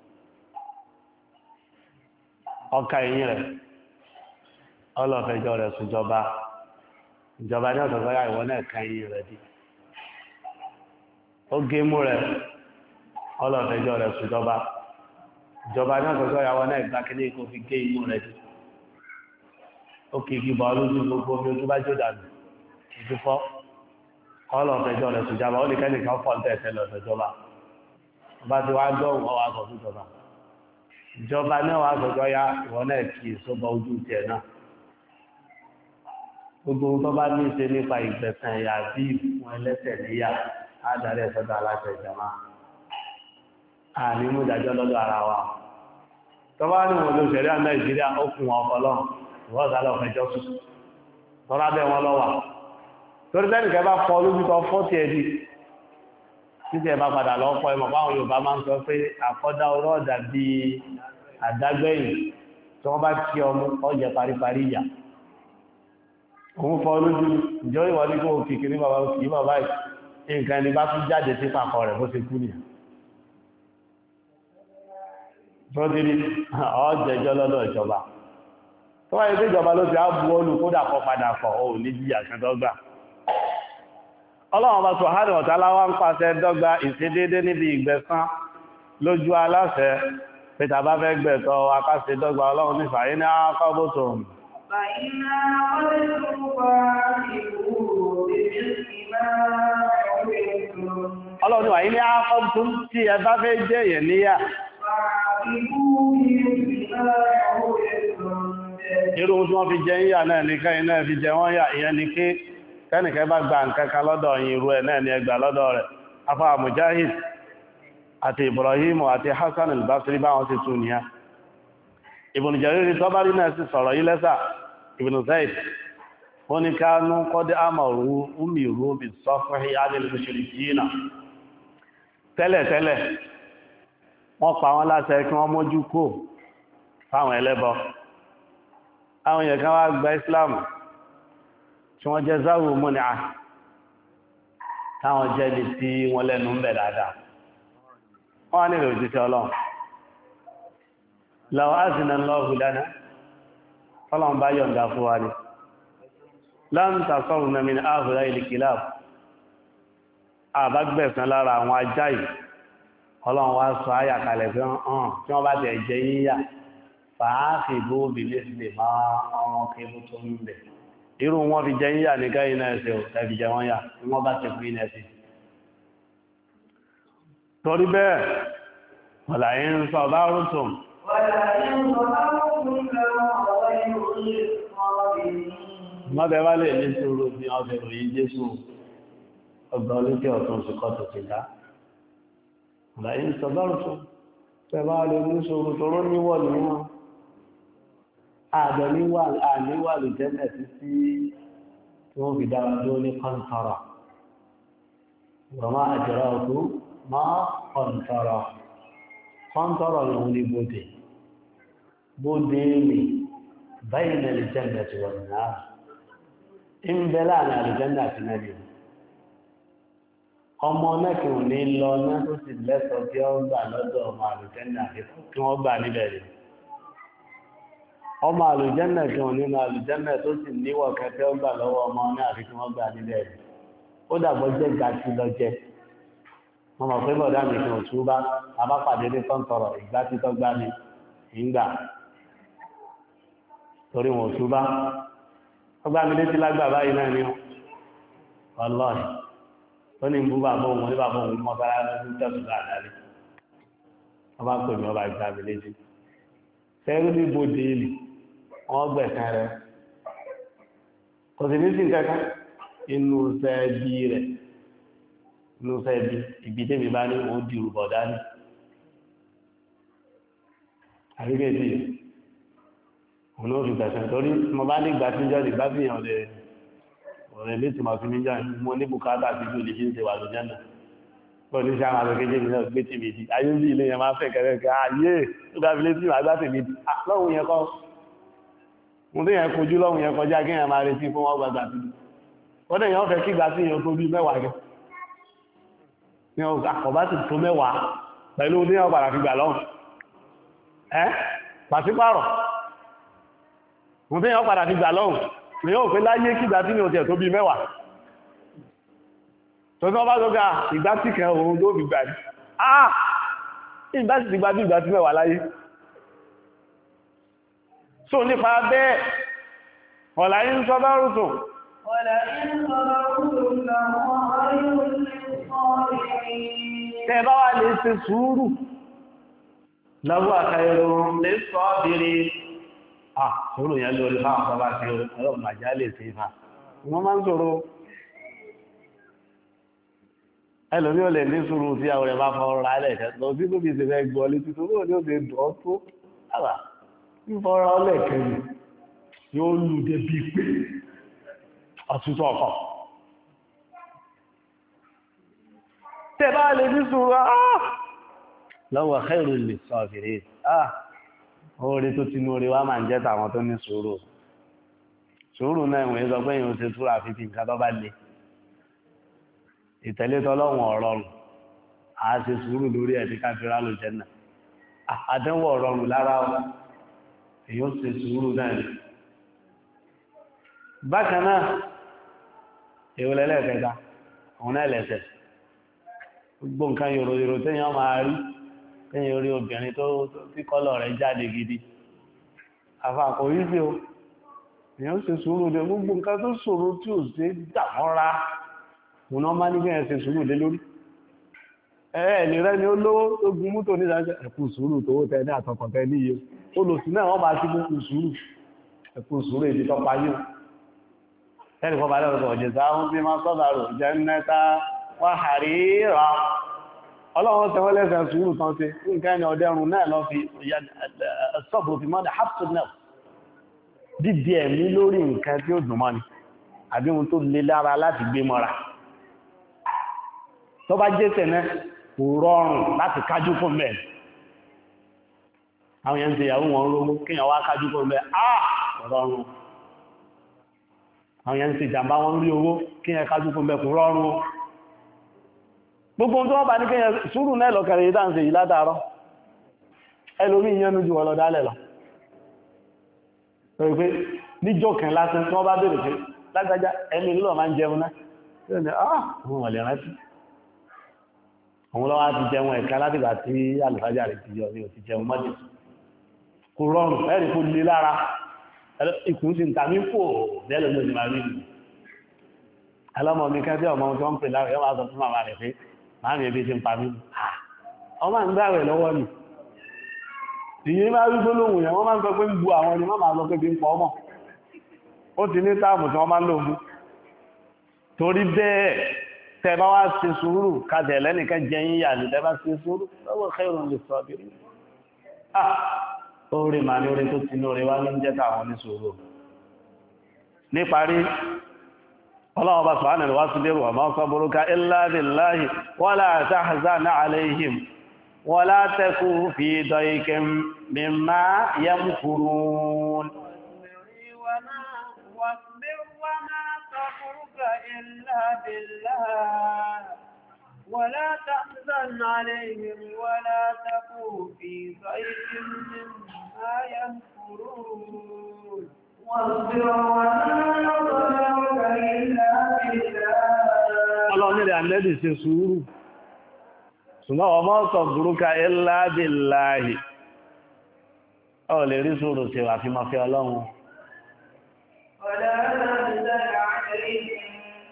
B: ọkà ẹ̀yìn rẹ̀ ọlọ́ọ̀fẹ́jọ́ rẹ̀ sún ìjọba ní ọ̀sọ̀ sọ́yà ìwọ náà kan ẹ̀yìn rẹ̀ di ó gé mú rẹ̀ ọlọ́ọ̀fẹ́jọ́ rẹ̀ sún ìjọba ní ọ̀sọ̀ sọ́yà ìwọ náà gbá kí ní kó fi gé imú rẹ̀ di ó kì í kí bọ́ lójú gbogbo omi ojú bá jò dànù ojú fọ́ ọlọ́ọ̀fẹ́jọ́ rẹ̀ sún ìjọba ó lè kẹ́nìkan fọ́ tẹ̀sẹ̀ lọ́sọ̀jọba ọba tí wàá gbọ́ òun ọwọ́ àgọ́ fún ìjọba náà wàá sọ̀jọ́ ya ìwọ náà kì í sọ́bọ̀ ojú tiẹ̀ náà gbogbo tó bá ní ṣe nípa ìgbẹ̀sán ẹ̀yà bí ìfún ẹlẹ́sẹ̀ níyà ádàrí ẹ̀sọ́dọ̀ aláṣẹ ìjọba àní mú ìdájọ́ lọ́dọ̀ ara wa tó bá ní wọn ló ṣẹ̀rí à Nàìjíríà ó kún wọn ọlọ́run ìwọ́sà lọ fẹjọ́ sùn tọ́lá bẹ́ wọn lọ́wà torí tẹ́nìkẹ́ bá fọ́ lójú tó fọ́tì ẹ̀dì títí ẹ̀ bá padà lọ pọ̀ ẹmọ̀ báwọn Yorùbá máa ń sọ pé àkọ́dá oró ọ̀dà bíi àdágbẹ́yìn tí wọ́n bá kí ọmú ọjẹ́ paríparí ìyà òun fọ́ lójú ìjọ ìwọ ní kó kìkì ní bàbá òkì bàbá yìí nǹkan ẹni bá tún jáde sí pàkọ rẹ̀ bó ṣe kú nìyà tó ti rí ọjẹ́jọ́ lọ́dọ̀ ìjọba tó wáyé pé ìjọba ló ti á bu olù kódà kọ padà kọ̀ ò ní jíyà kan dọ́gba Ọlọ́run bá subhanahu wa ta'ala ń pàṣẹ dọ́gba ìṣedédé níbi ìgbẹ̀san lójú aláṣẹ pé tàbá fẹ́ gbẹ̀tọ́ akáṣe dọ́gba Ọlọ́run ní fàyín ní àkọ́bùtò Ọlọ́run wà ní àkọ́bùtò tí ẹ bá fẹ́ jẹ́ èèyàn níyà irú tí wọ́n fi jẹ yíyà náà ní kẹ́yìn náà fi jẹ wọ́n yà ìyẹn ni kí kẹ́nìkẹ́ bá gba nǹkankan lọ́dọ̀ yìí irú ẹ̀ náà ni ẹgbà lọ́dọ̀ rẹ̀ afá Mujahid àti Ibrahim àti Hassan al-Basri bá wọn sì tún níyà Ibn Jarir Tabari náà sì sọ̀rọ̀ yí lẹ́sà Ibn Zayd ó ní kánú qad amaru umiru bis-safhi 'anil mushrikina tẹ́lẹ̀tẹ́lẹ̀ wọ́n pa wọ́n láṣẹ kí wọ́n mójú kó fáwọn ẹlẹ́bọ àwọn èèyàn kan wá gba Islam tí wọ́n jẹ́ záwò múnìá táwọn jẹ́ ní tí wọ́n lẹ́nu ń bẹ̀ dáadáa wọ́n wá nílò òjíṣẹ́ Ọlọ́run law azina Allahu lana Ọlọ́run bá yọ̀ǹda fún wa ní lam tasarna min ahula'il kilab àbágbẹ̀sán lára àwọn ajá yìí Ọlọ́run wá sọ áyà kalẹ̀ fún ọ̀hún tí wọ́n bá tẹ̀ jẹ yíyà fàáfì bóòbí lẹ́sìlẹ̀ máa ọ̀rọ̀ kébù tó ń bẹ̀. irú wọn fi jẹ yíyà ní káyìn náà ṣe ẹ̀fì jẹ wọ́n yà tí wọ́n bá tẹ̀ fún iná sí. torí bẹ́ẹ̀ wọ̀là yìí ń sọ bá rútùm mọ́bẹ̀ wá lè ní sùúrù ní ọbẹ̀ òyìn Jésù ọgbà olókè ọ̀tún sí kọ́ tó ti dá láyé sọ̀bọ̀rùtún tẹ́bá lè ní ṣòro tọrọ níwọ̀ ní wọn àníwà lè jẹ́mẹ̀ sí tí wọ́n fi dára tó ní kọ́ntọ̀rọ̀ wọ́n máa àjẹ́rà ọ̀tún máa kọ́ntọ̀rọ̀ ní wọ́n ní bóde ní báyìí na lè jẹ́mẹ̀ tí wọ́n náà ń bẹ láàrin àlùjẹ́mẹ̀ àti náà ọmọ mẹ́kùn ní lọ náà tó sì lẹ́sọ tí ó gbà lọ́dọ̀ ọmọ àlùjẹ́nà kí wọ́n gbà níbẹ̀ rẹ̀ ọmọ àlùjẹ́nà kí wọ́n nínú àlùjẹ́nà tó sì níwọ̀ kẹfẹ́ ó gbà lọ́wọ́ ọmọ náà kí wọ́n gbà níbẹ̀ rẹ̀ ó dàbọ̀ jẹ́ gàtí lọ́jẹ́ wọ́n mọ̀ pé bọ̀dá mi kí wọ́n tú bá abápàdé ní kọ́ńtọ̀rọ̀ ìgbà tí tó gbá mi ìgbà torí wọn tú bá ọgbà mi létí lágbà báyìí náà ni ọlọ́ọ̀ni ó ní bú bàbá òun ní bàbá òun mọ́ sára ní tẹ̀sùn láàdáre wọ́n bá pè mí ọba ìgbà mi létí fẹ́rú ní bòdè ìlú wọ́n gbẹ̀kan rẹ̀ kò sì ní sí kankan inú sẹ́ẹ̀bí rẹ̀ inú sẹ́ẹ̀bí ibi tẹ́mi bá ní òun di rúbọ̀ dání àríkèjì òun ló fi gbẹ̀sẹ̀ torí mo bá ní ìgbà tí ń jọ́ ìgbà fìyàn ọ̀rẹ́ létí ma fi níjà mo ní bùkátà sí ìlú ìṣẹ́ ìṣẹ́ wà ló jẹ́nà tó ní sáà máa kéjì mi náà gbé tì mí di ayé bí ilé yẹn máa fẹ́ kẹrẹ́kẹ́ ayé tó dábí létí máa gbá tì mí di lọ́hùn yẹn kọ́ mo tó yẹn kojú lọ́hùn yẹn kọjá kí yẹn máa retí fún wọn gbàgbà sí wọ́n dẹ̀ yẹn fẹ́ kí gbà sí yẹn tó bí mẹ́wàá gẹ́ ní ọkọ̀ sì tó mẹ́wàá pẹ̀lú ní ọ̀ padà fi gbà lọ́hùn ẹ́ pàṣípàrọ̀ mo tó yẹn padà fi gbà lọ́hùn ni yóò pé láyé kígbà tí ní òtẹ̀ tó bí mẹ́wàá tó tí wọ́n bá lọ́gá ìgbà tí kẹ ohun tó fi gbà ní ìgbà tí gbà bí ìgbà tí mẹ́wàá láyé so nípa bẹ́ẹ̀ ọ̀là yí ń sọ bá rútùn tẹ́ bá wà lè ṣe sùúrù lọ́wọ́ àkàyẹ̀rọ̀ lè sọ bèèrè sọ̀rọ̀ yẹn lórí fáwọn ọba tí ọlọ́run màjá lè sí ìfà wọ́n máa ń sọ̀rọ̀ ẹlòmí ò lè ní sùúrù tí àwọn rẹ̀ bá fọ́ ra ẹlẹ́ẹ̀kẹ́ lọ sí tó fi ṣe fẹ́ gbọ́ létí tó bóò ní ó ṣe dùn ọ́ tó àbà fífọ́ra ọlẹ́ẹ̀kẹ́ ni yóò lù dé bí pé ọ̀tútù ọkọ̀ tẹ́ bá lè ní sùúrù lọ́wọ́ khairul lis-sabirin orí tó ti núrí wá máa ń jẹ́ tàwọn tó ní sùúrù sùúrù náà ìwọ̀n sọ pé yíò ṣe túra fi ti nǹkan tó bá lè ìtẹ̀lé tọ́lọ́wọ̀n ọ̀rọ̀rùn a ṣe sùúrù lórí ẹ̀dí káfíra ló jẹ́ náà àdánwò ọ̀rọ̀rùn lára èyí ó ṣe sùúrù náà ni bákan náà ìwòlẹ́lẹ́kẹta òun náà lẹ́sẹ̀ gbogbo nǹkan yòròyòrò téèyàn máa rí tẹ́yìn orí obìnrin tí kọ́lọ̀ rẹ̀ jáde gidi àfàkò yìí sí o èyàn ṣe sùúrù dé gbogbo nǹkan tó ṣòro tí ò ṣe dàmọ́ra wọn náà má ní bí ẹ̀ ṣe sùúrù dé lórí ẹ̀ẹ̀lì rẹ̀ ni ó lówó tó gun mútò ní ìdájọ́ ẹ̀kú sùúrù tó tẹ ní àtọkàn tẹ níye olùsí náà wọ́n máa ti gbogbo sùúrù ẹ̀kú sùúrù èdè tọ́pa yóò ẹ̀rì fọ́ balẹ̀ ọ̀dọ̀ ọ̀jẹ̀ sáwọn bí máa sọ́dàrò jẹ́ nẹ́ta wà hàríra ọlọ́run tẹ́wọ́ lẹ́sẹ̀ sùúrù tán ṣe nǹkan ẹni ọdẹrùn náà lọ fi sọ́bù fi mọ́dá hapsunel dídí ẹ̀mí lórí nǹkan tí ó dùn mọ́ ni àbí ohun tó lè lára láti gbé mọ́ra tó bá jẹ́ tẹ̀nẹ́ kò rọrùn láti kájú fún mẹ́rin àwọn yẹn ń ṣe ìyàwó wọn rówó kíyàn wá kájú fún mẹ́rin rọrùn àwọn yẹn ń ṣe ìjàmbá wọn rí owó kíyàn kájú fún mẹ́rin kò rọrùn gbogbo tó wọ́n bá ní kíyàn sùúrù náà lọ́kẹ̀rẹ̀ ìdá ń ṣe ìládàárọ̀ ẹlòmí ìyẹnú ju wọn lọ dálẹ̀ lọ pẹ̀lú pé níjọ́ kan lásán tí wọ́n bá bèèrè pé lágbàjá ẹni nílò máa ń jẹun náà yóò ní àwọn ọ̀lẹ̀ rántí àwọn lọ́wọ́ ti jẹun ẹ̀ka látìgbà tí àlùfájà rẹ̀ ti yọ ní ò ti jẹun mọ́dé kò rọrùn ẹ̀rì kò lè lára ikùn sí ta mí fò lẹ́lẹ̀ ló ti máa rí nù alọ́mọ mi kẹ́ ọmọ tó ń pè láwẹ̀ yọ́ máa sọ fún màmá rẹ̀ pé máa mi ebi ti ń pa mí ọmọ ń gbàwẹ̀ lọ́wọ́ ni ìyẹn máa rí gbólóhùn yẹn wọ́n máa ń sọ pé ń bu àwọn ni wọ́n máa sọ pé bí ń pọ̀ ọmọ ó ti ní táàmù tí wọ́n máa ń lò mú torí bẹ́ẹ̀ tẹ́ bá wá ṣe sùúrù kájẹ̀ lẹ́nìkan jẹ yín yà ní tẹ́ bá ṣe sùúrù lọ́wọ́ khairun lis-sabirin orí màá ní orí tó ti ní orí wá ní jẹ́ táwọn ní sùúrù níparí ọlọ́wọ́ bá subhanahu wa ta'ala wa ma sabruka illa billahi wala tahzan alayhim ولا تكن في ضيق مما يمكرون
C: واصبر وما صبرك إلا بالله ولا تحزن عليهم ولا تكن في ضيق مما يمكرون
A: واصبر وما صبرك إلا بالله
B: الله نرى عن الذي سيسوره ṣùgbọ́n ọmọ sabruka illa billahi ọ lè rí sùúrù sí wà fi mọ́ fẹ́ ọlọ́run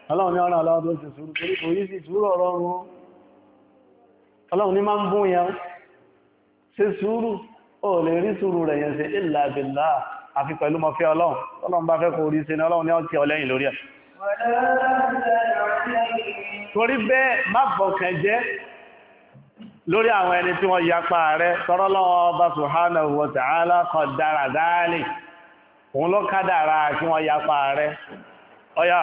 B: ọlọ́run ní ọ̀rọ̀ ọlọ́run tó ti sùúrù torí kò yí sí sùúrù ọ̀rọ̀run ọlọ́run ní máa ń bún yẹn ṣe sùúrù ó lè rí sùúrù rẹ̀ yẹn ṣe illa billah àfi pẹ̀lú mọ́fẹ́ ọlọ́run bá fẹ́ kó rí sí ní ọlọ́run ní ọtí ọlẹ́yìn lórí ẹ̀ torí bẹ́ẹ̀ má bọ̀kàn jẹ́ lórí àwọn ẹni tí wọ́n yapa rẹ̀ tọ́rọlọ́wọ́ bá subhanahu wa ta'ala qaddara dhalik òun ló kádàrá kí wọ́n yapa rẹ̀ ọya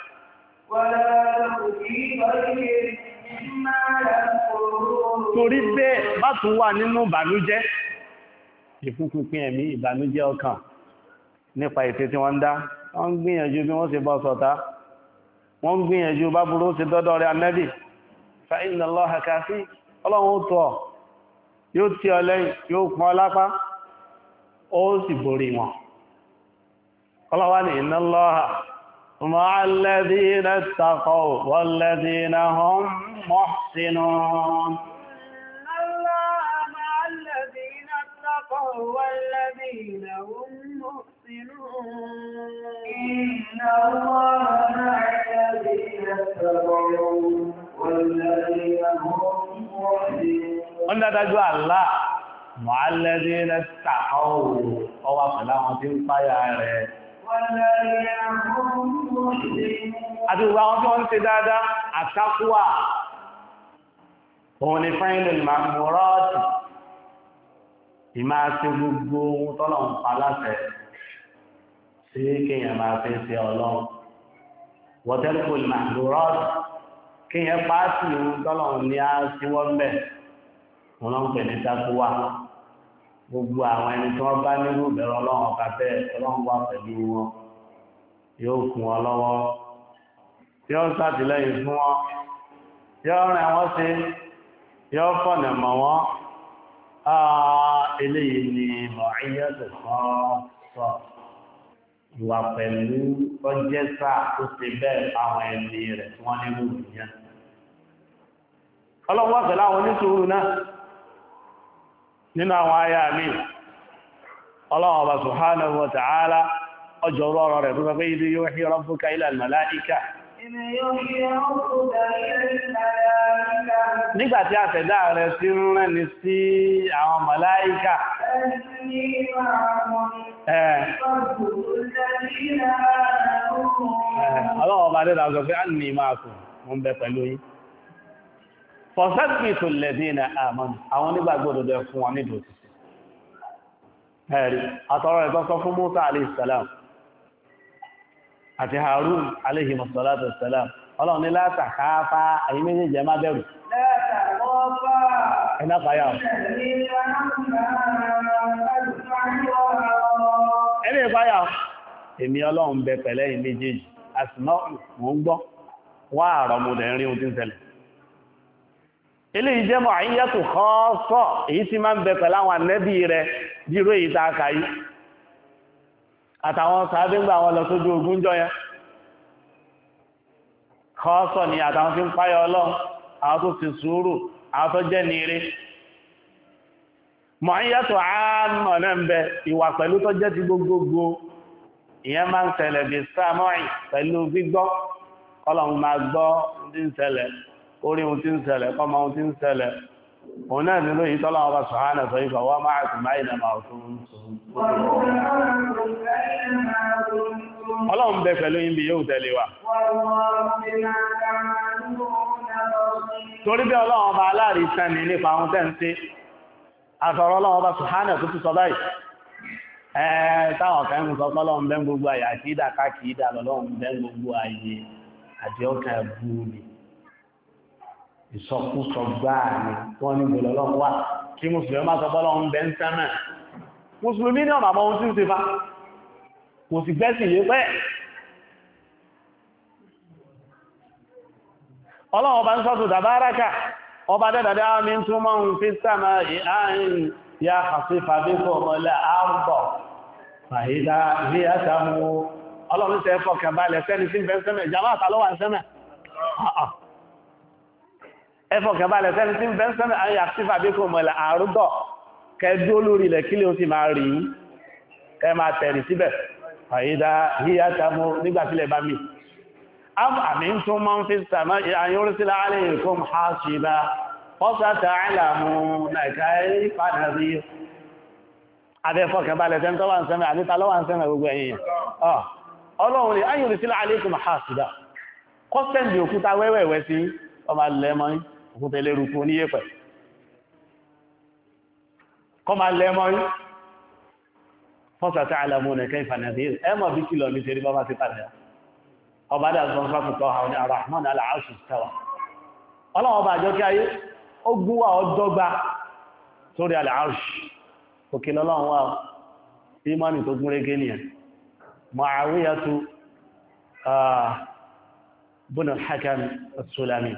B: torí bẹ́ẹ̀ má tún wà nínú ìbànújẹ́ ìfúnpínpín ẹ̀mí ìbànújẹ́ ọkàn nípa ètè tí wọ́n ń dá wọ́n ń gbìyànjú bí wọ́n ṣe bọ́ sọ̀tá wọ́n ń gbìyànjú bá burú sí dọ́dọ̀ rẹ̀ Ànábì fa inna Allaha kafi ọlọ́run ó tọ́ yóò tí ọ lẹ́yìn yóò pọ́n lápá ó sì borí wọn ọlọ́wà ní inna Allaha ma'al ladhina ittaqaw wal ladhina hum muhsinun
C: inna Allaha ma'al ladhina ittaqaw wal ladhina hum muhsinun
A: inna Allaha ma'al ladhina ittaqaw wal ladhina hum
B: wọ́n dájú àlá mọ̀álẹ́dé lẹ́ta ọwà pẹ̀lú àwọn tí ń páyà rẹ̀ àti ìwà àwọn tí wọ́n ń ṣe dáadáa àtàkùwà òun ni fáìlì màmúrọ́ọ̀tì ìmá ṣe gbogbo ohun tọ́lọ̀ ń pa láṣẹ sí kéèyàn máa fi ṣe ọlọ́run wọ́tẹ́lùkù màmúrọ́ọ̀tì kíyàn pàátì ohun tọ́lọ̀un ní á síwọ́ mẹ́ wọn lọ́n pè ní tákúwà gbogbo àwọn ẹni tí wọ́n bá nínú ìbẹ̀rọ ọlọ́run ọ̀ká bẹ́ẹ̀ ọlọ́run wà pẹ̀lú wọn yóò kún wọn lọ́wọ́ yóò ṣàtìlẹ́yìn fún wọn yóò rìn wọ́n sí yóò fọ̀nà mọ̀ wọ́n eléyìí ni mọ̀ọ́yẹ́sì kan sọ ìwà pẹ̀lú ọjẹ́sà tó ṣe bẹ́ẹ̀ àwọn ẹni rẹ̀ tí wọ́n nínú ìyẹn ọlọ́wọ́ pẹ̀lú àwọn oníṣòro náà nínú àwọn ayá mi ọlọ́wọ́ ọba subhanahu wa ta'ala ọjọ́ ọ̀rọ̀ rẹ̀ tó sọ pé idh yuhi rabbuka ila al-mala'ika nígbàtí àtẹ̀dá rẹ̀ sí rán ni sí àwọn màláíkà ọlọ́wọ́ ọba dẹ́dà sọ pé anni ma'akum mo ń bẹ pẹ̀lú yín fọ̀sẹ́gbìtò lẹ́dínà àmọ́nù àwọn onígbàgbọ́ òdodo fún wọn nídò òsìsì ẹ̀rí àtọrọ ẹ̀tọ́ sọ fún Musa aléìsàlám àti Harun aléìsàlám ọlọ́run ní látàkáfà àyí méjèèjì má bẹ̀rù ẹ̀nàpáyà ẹni ìpáyà èmi ọlọ́run bẹ pẹ̀lẹ́yìn méjèèjì àsìmọ́ mò ń gbọ́ wà àrọ̀mọdẹ̀ rí ohun tí ń ṣẹlẹ̀ ilé ìjẹ́ mọ̀ àyíyàtò kọ́ọ̀sọ̀ èyí tí máa ń bẹ pẹ̀lú àwọn ànẹ́bí rẹ̀ bíró èyí tá a kà yí àtàwọn sàábégbà wọn lọ sójú ogun jọ yẹn kọ́ọ̀sọ̀ ni àtàwọn tí ń páyọ ọlọ́run àwọn tó ti sùúrù àwọn tó jẹ́ ní eré mọ̀ àyíyàtò àánà náà ń bẹ ìwà pẹ̀lú tó jẹ́ ti gbogbogbò ìyẹn máa ń ṣẹlẹ̀ bí sámọ́ì pẹ̀lú gbígbọ́ ọlọ́run máa gbọ́ tí ń ṣẹlẹ̀ orí ohun tí ń ṣẹlẹ̀ kọmọ ohun tí ń ṣẹlẹ̀ òun náà nílò yìí tọ́lá ọba sọ̀hánà sọ ìfà wọ́n máa tún máa ìnà máa tún ọlọ́run bẹ pẹ̀lú yín bí yóò tẹ̀lé wa torí bí ọlọ́run ọba aláàrí sẹ́ni nípa ohun tẹ́ ń ṣe àtọ̀rọ̀ ọlọ́run ọba sọ̀hánà tó tún sọ báyìí táwọn kan ń sọ pọ́lọ́run bẹ́ gbogbo àyà kí ìdà ká kì í dà lọ́lọ́run bẹ́ gbogbo àyè àti ọkàn ẹ̀bù ni ìsọkúsọ gbáà ni wọ́n ní gbọ́lọ́ lọ́wọ́ wà kí mùsùlùmí máa sọ bọ́lọ́ ń bẹ ń sẹ́mẹ̀ mùsùlùmí ní ọ̀nà àmọ́ ohun tí ń ṣe fa kò sì gbẹ́sì yé pẹ́ ọlọ́run ọba ń sọ́tù tàbáraka ọba dẹ́dàdá ní túnmọ̀ ń fi sàmà ìhàrin ya kàfí fàbíkò ọmọlẹ̀ àrùbọ̀ fàhídá rí àtàmù ọlọ́run tẹ́ fọ́kàn balẹ̀ sẹ́ni tí ń bẹ ń sẹ́mẹ̀ jàmá àtàlọ́wà ń sẹ́mẹ̀ ẹfọ̀kẹ̀bálẹ̀ sẹ́ni tí ń bẹ́ ń sẹ́mẹ̀ àyà sífà bí kò mọ̀lẹ̀ àrúdọ̀ kẹdó lórí ilẹ̀ kílé ó sì máa rí kẹ máa tẹ̀rì síbẹ̀ àyídá yíyá tàmú nígbàtílẹ̀ bá mi am amintum man fis sama'i an yursila alaykum hasiba fasata'lamuna kayfa nadhir abẹ́ fọ́kàn balẹ̀ tẹ́ tó wà ń sẹ́mẹ̀ àníta lọ́wà ń sẹ́mẹ̀ gbogbo ẹ̀yìn ọlọ́run ni an yursila alaykum hasiba kọ́sẹ̀ndì òkúta wẹ́wẹ̀wẹ́ sí ọmọ lẹ́mọ́ òkúta eléruku oníyẹ̀pẹ̀ kọmọ lẹ́mọ́ fasata'lamuna kayfa nadhir ẹmọ̀ bí kìlọ̀ ní ṣe rí bọ́bá sí pàdé ọba dà sọ fáfùtọ́ àwọn Ar-Rahman ala al-arshi istawa ọlọ́run ọba àjọ kí ayé ó gúnwà ọdọ́gba sórí al-arshi òkè lọ́lọ́run wà ìmánì tó gún régé nìyẹn Mu'awiyatu ibn al-Hakam as-Sulami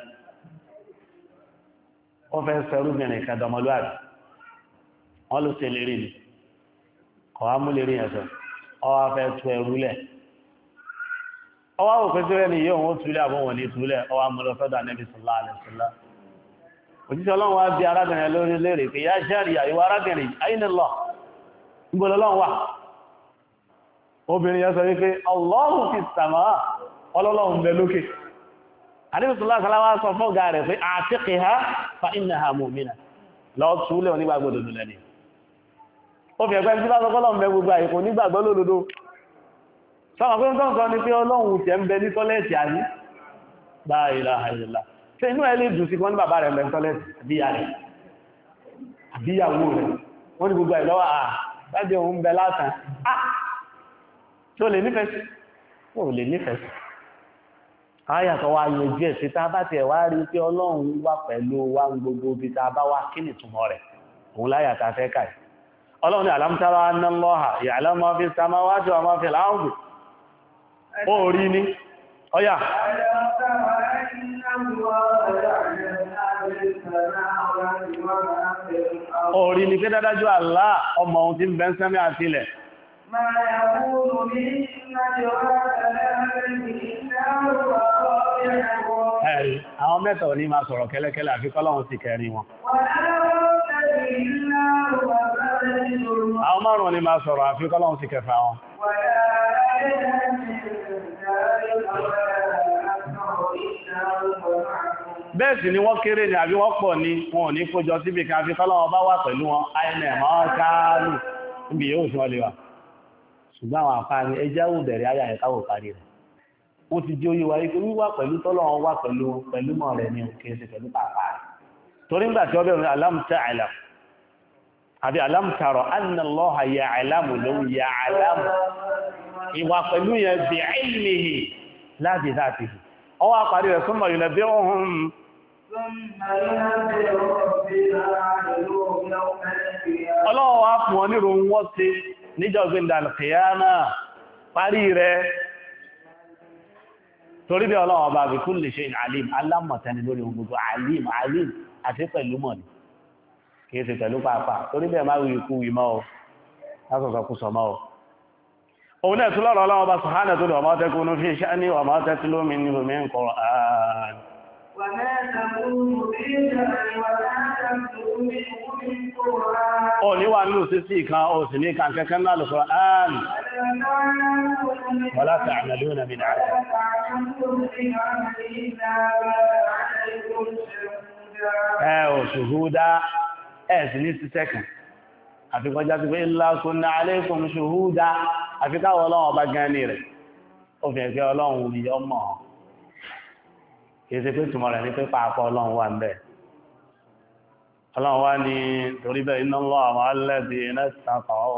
B: ó fẹ́ sẹ́rú mẹ́rin kàdọmọlúwàbí wọ́n ló ṣe lérí ni kọ̀wá mú lérí ẹ̀sẹ̀ ọwá fẹ́ tú ẹrú lẹ̀ ọwá òfin tí rẹ̀ ni yóò wọ́n túlẹ̀ àbọ̀ wọ́n ní túlẹ̀ ọwá mú lọ fẹ́dà Nabi sallallahu alaihi wasallam òjíṣẹ́ ọlọ́run wá bí arábìnrin lórí lérè pé yá jariya ìwọ arábìnrin ayna Allah níbo lọ́lọ́run wà obìnrin yẹn sọ wípé Allahu fis samaa ọlọ́run bẹ lókè Nabi sallallahu alaihi wasallam sọ fọ́gà rẹ̀ pé a'tiqha fa innaha mu'mina lọ túlẹ̀ onígbàgbọ́ òdodo lẹ́ni ó fi ẹ̀gbẹ́ tí bá sọ kọ́lọ̀ mẹ́ gbogbo àìkò nígbàgbọ́ lódodo sọ́wọ́n pé ń tọ́ sọ ní pé ọlọ́run tẹ́ ń bẹ ní tọ́lẹ̀tì àní la ilaha illallah ṣe inú ẹ lè dùn sí kan ní bàbá rẹ̀ mẹ́ tọ́lẹ̀tì àbíyà rẹ̀ àbíyàwó rẹ̀ wọ́n ní gbogbo àìlọ́wà láti ohun bẹ látàn tí ó lè nífẹ̀ẹ́ sí ó lè nífẹ̀ẹ́ sí ayàtọ̀ wa yẹn jẹ́ sí tá bá ti ẹ̀wà rí pé ọlọ́run wà pẹ̀lú wa gbogbo bí ta bá wá kí ni túmọ̀ rẹ̀ òun láyàtà fẹ́ káì ọlọ́run ni alam tara anna Allaha ya'lamu ma fi samawati wa ma fi al-ardi ó rí ní ọya ó rí ní pé dádájú Allah ọmọ ohun tí ń bẹ ń sẹ́mẹ́ àti ilẹ̀ ẹ̀rí àwọn mẹ́ta ò ní máa sọ̀rọ̀ kẹ́lẹ́kẹ́lẹ́ àfi kọ́lọ́run sì kẹrin wọn àwọn márùn-ún ni máa sọ̀rọ̀ àfi kọ́lọ́run sì kẹfà wọn bẹ́ẹ̀ sì ni wọ́n kéré ni àbí wọ́n pọ̀ ní wọn ò ní kójọ síbi kan àfi kọ́lọ́run bá wà pẹ̀lú wọn inm ọ́káàlù níbi yóò tí wọ́n lè wà ṣùgbọ́n àwọn àfáàní ẹjẹ́ wò bẹ̀rẹ̀ ayà ẹ̀káwò parí rẹ̀ wọ́n ti jí oyé wa wípé wíwà pẹ̀lú tọ́lọ́run wà pẹ̀lú mọ̀ rẹ̀ ní òkè sí pẹ̀lú pàápàá rẹ̀ torí ńgbà tí ọbẹ̀ rẹ̀ alam ta'lam àbí alam tara anna Allaha ya'lamu lóhun ya'lamu ìwà pẹ̀lú yẹn bí ilmihi láti dhatihi ọwọ́ àparí rẹ̀ summa yunabbi'uhum ọlọ́wọ́ wá fún wọn nírò wọ́n ti níjọ́ gbẹ̀ndà al-qiyama parí rẹ̀ torí bí ọlọ́wọ́ bá bi kulli shay'in alim alámọ̀tẹni lórí gbogbo alim àti pẹ̀lú mọ̀ ní kìí ṣe pẹ̀lú pàápàá torí bẹ́ẹ̀ máa wí ikú wí mọ́ ọ lásọ̀sọ̀ kú sọ mọ́ ọ òun náà tún lọ́rọ̀ ọlọ́wọ́ bá subhanahu wa ta'ala takunu fi sha'ni wa ma tatlu minhu min Qur'an ní wà nínú sí sí kan ó sì ní kan kẹ́kẹ́ náà Al-Qur'an wala ta'maluna min 'amal ò ṣùhúdá ẹ̀sì ní sí sẹ́kàn àfikọjá ti pé illa kunna alaykum ṣùhúdá àfikáwọ̀ ọlọ́run ọba gan ní rẹ̀ ó fi ẹ̀kẹ́ ọlọ́run ní ọmọ kìí ṣe pé túnmọ̀ rẹ̀ ní pé pàápọ̀ ọlọ́run wà ń bẹ̀ ọlọ́run wá ní torí bẹ́ẹ̀ inna Allaha ma'al ladhina ttaqaw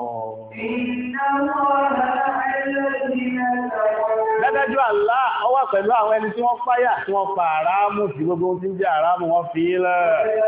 B: dádájú Allah ó wà pẹ̀lú àwọn ẹni tí wọ́n páyà tí wọ́n pa àrámù tí gbogbo tí ń jẹ́ àrámù wọ́n fi ilẹ̀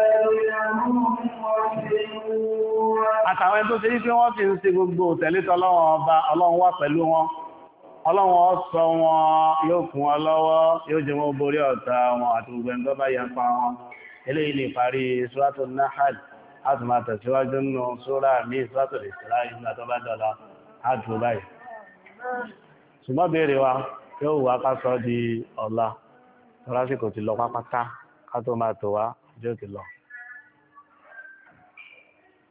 B: àtàwọn ẹni tó ṣe yí pé wọ́n ti ń ṣe gbogbo tẹ̀lé tọ́lọ́run ọba ọlọ́run wà pẹ̀lú wọn ọlọ́run ó ṣọ́ wọn yóò kún wọn lọ́wọ́ yóò jẹ́ wọn borí ọ̀tá wọn àti gbogbo ẹni tó bá yẹn pa wọn eléyìí ní ìparí Suratul Nahl a tún máa tẹ̀síwájú nínú sura ní Suratul Isra ìgbà tó bá dọ̀la á dùn báyìí ṣùgbọ́n béèrè wa yóò wá ká sọ di ọ̀la lásìkò ti lọ pápátá ká tó máa tó wá ọjọ́ ti lọ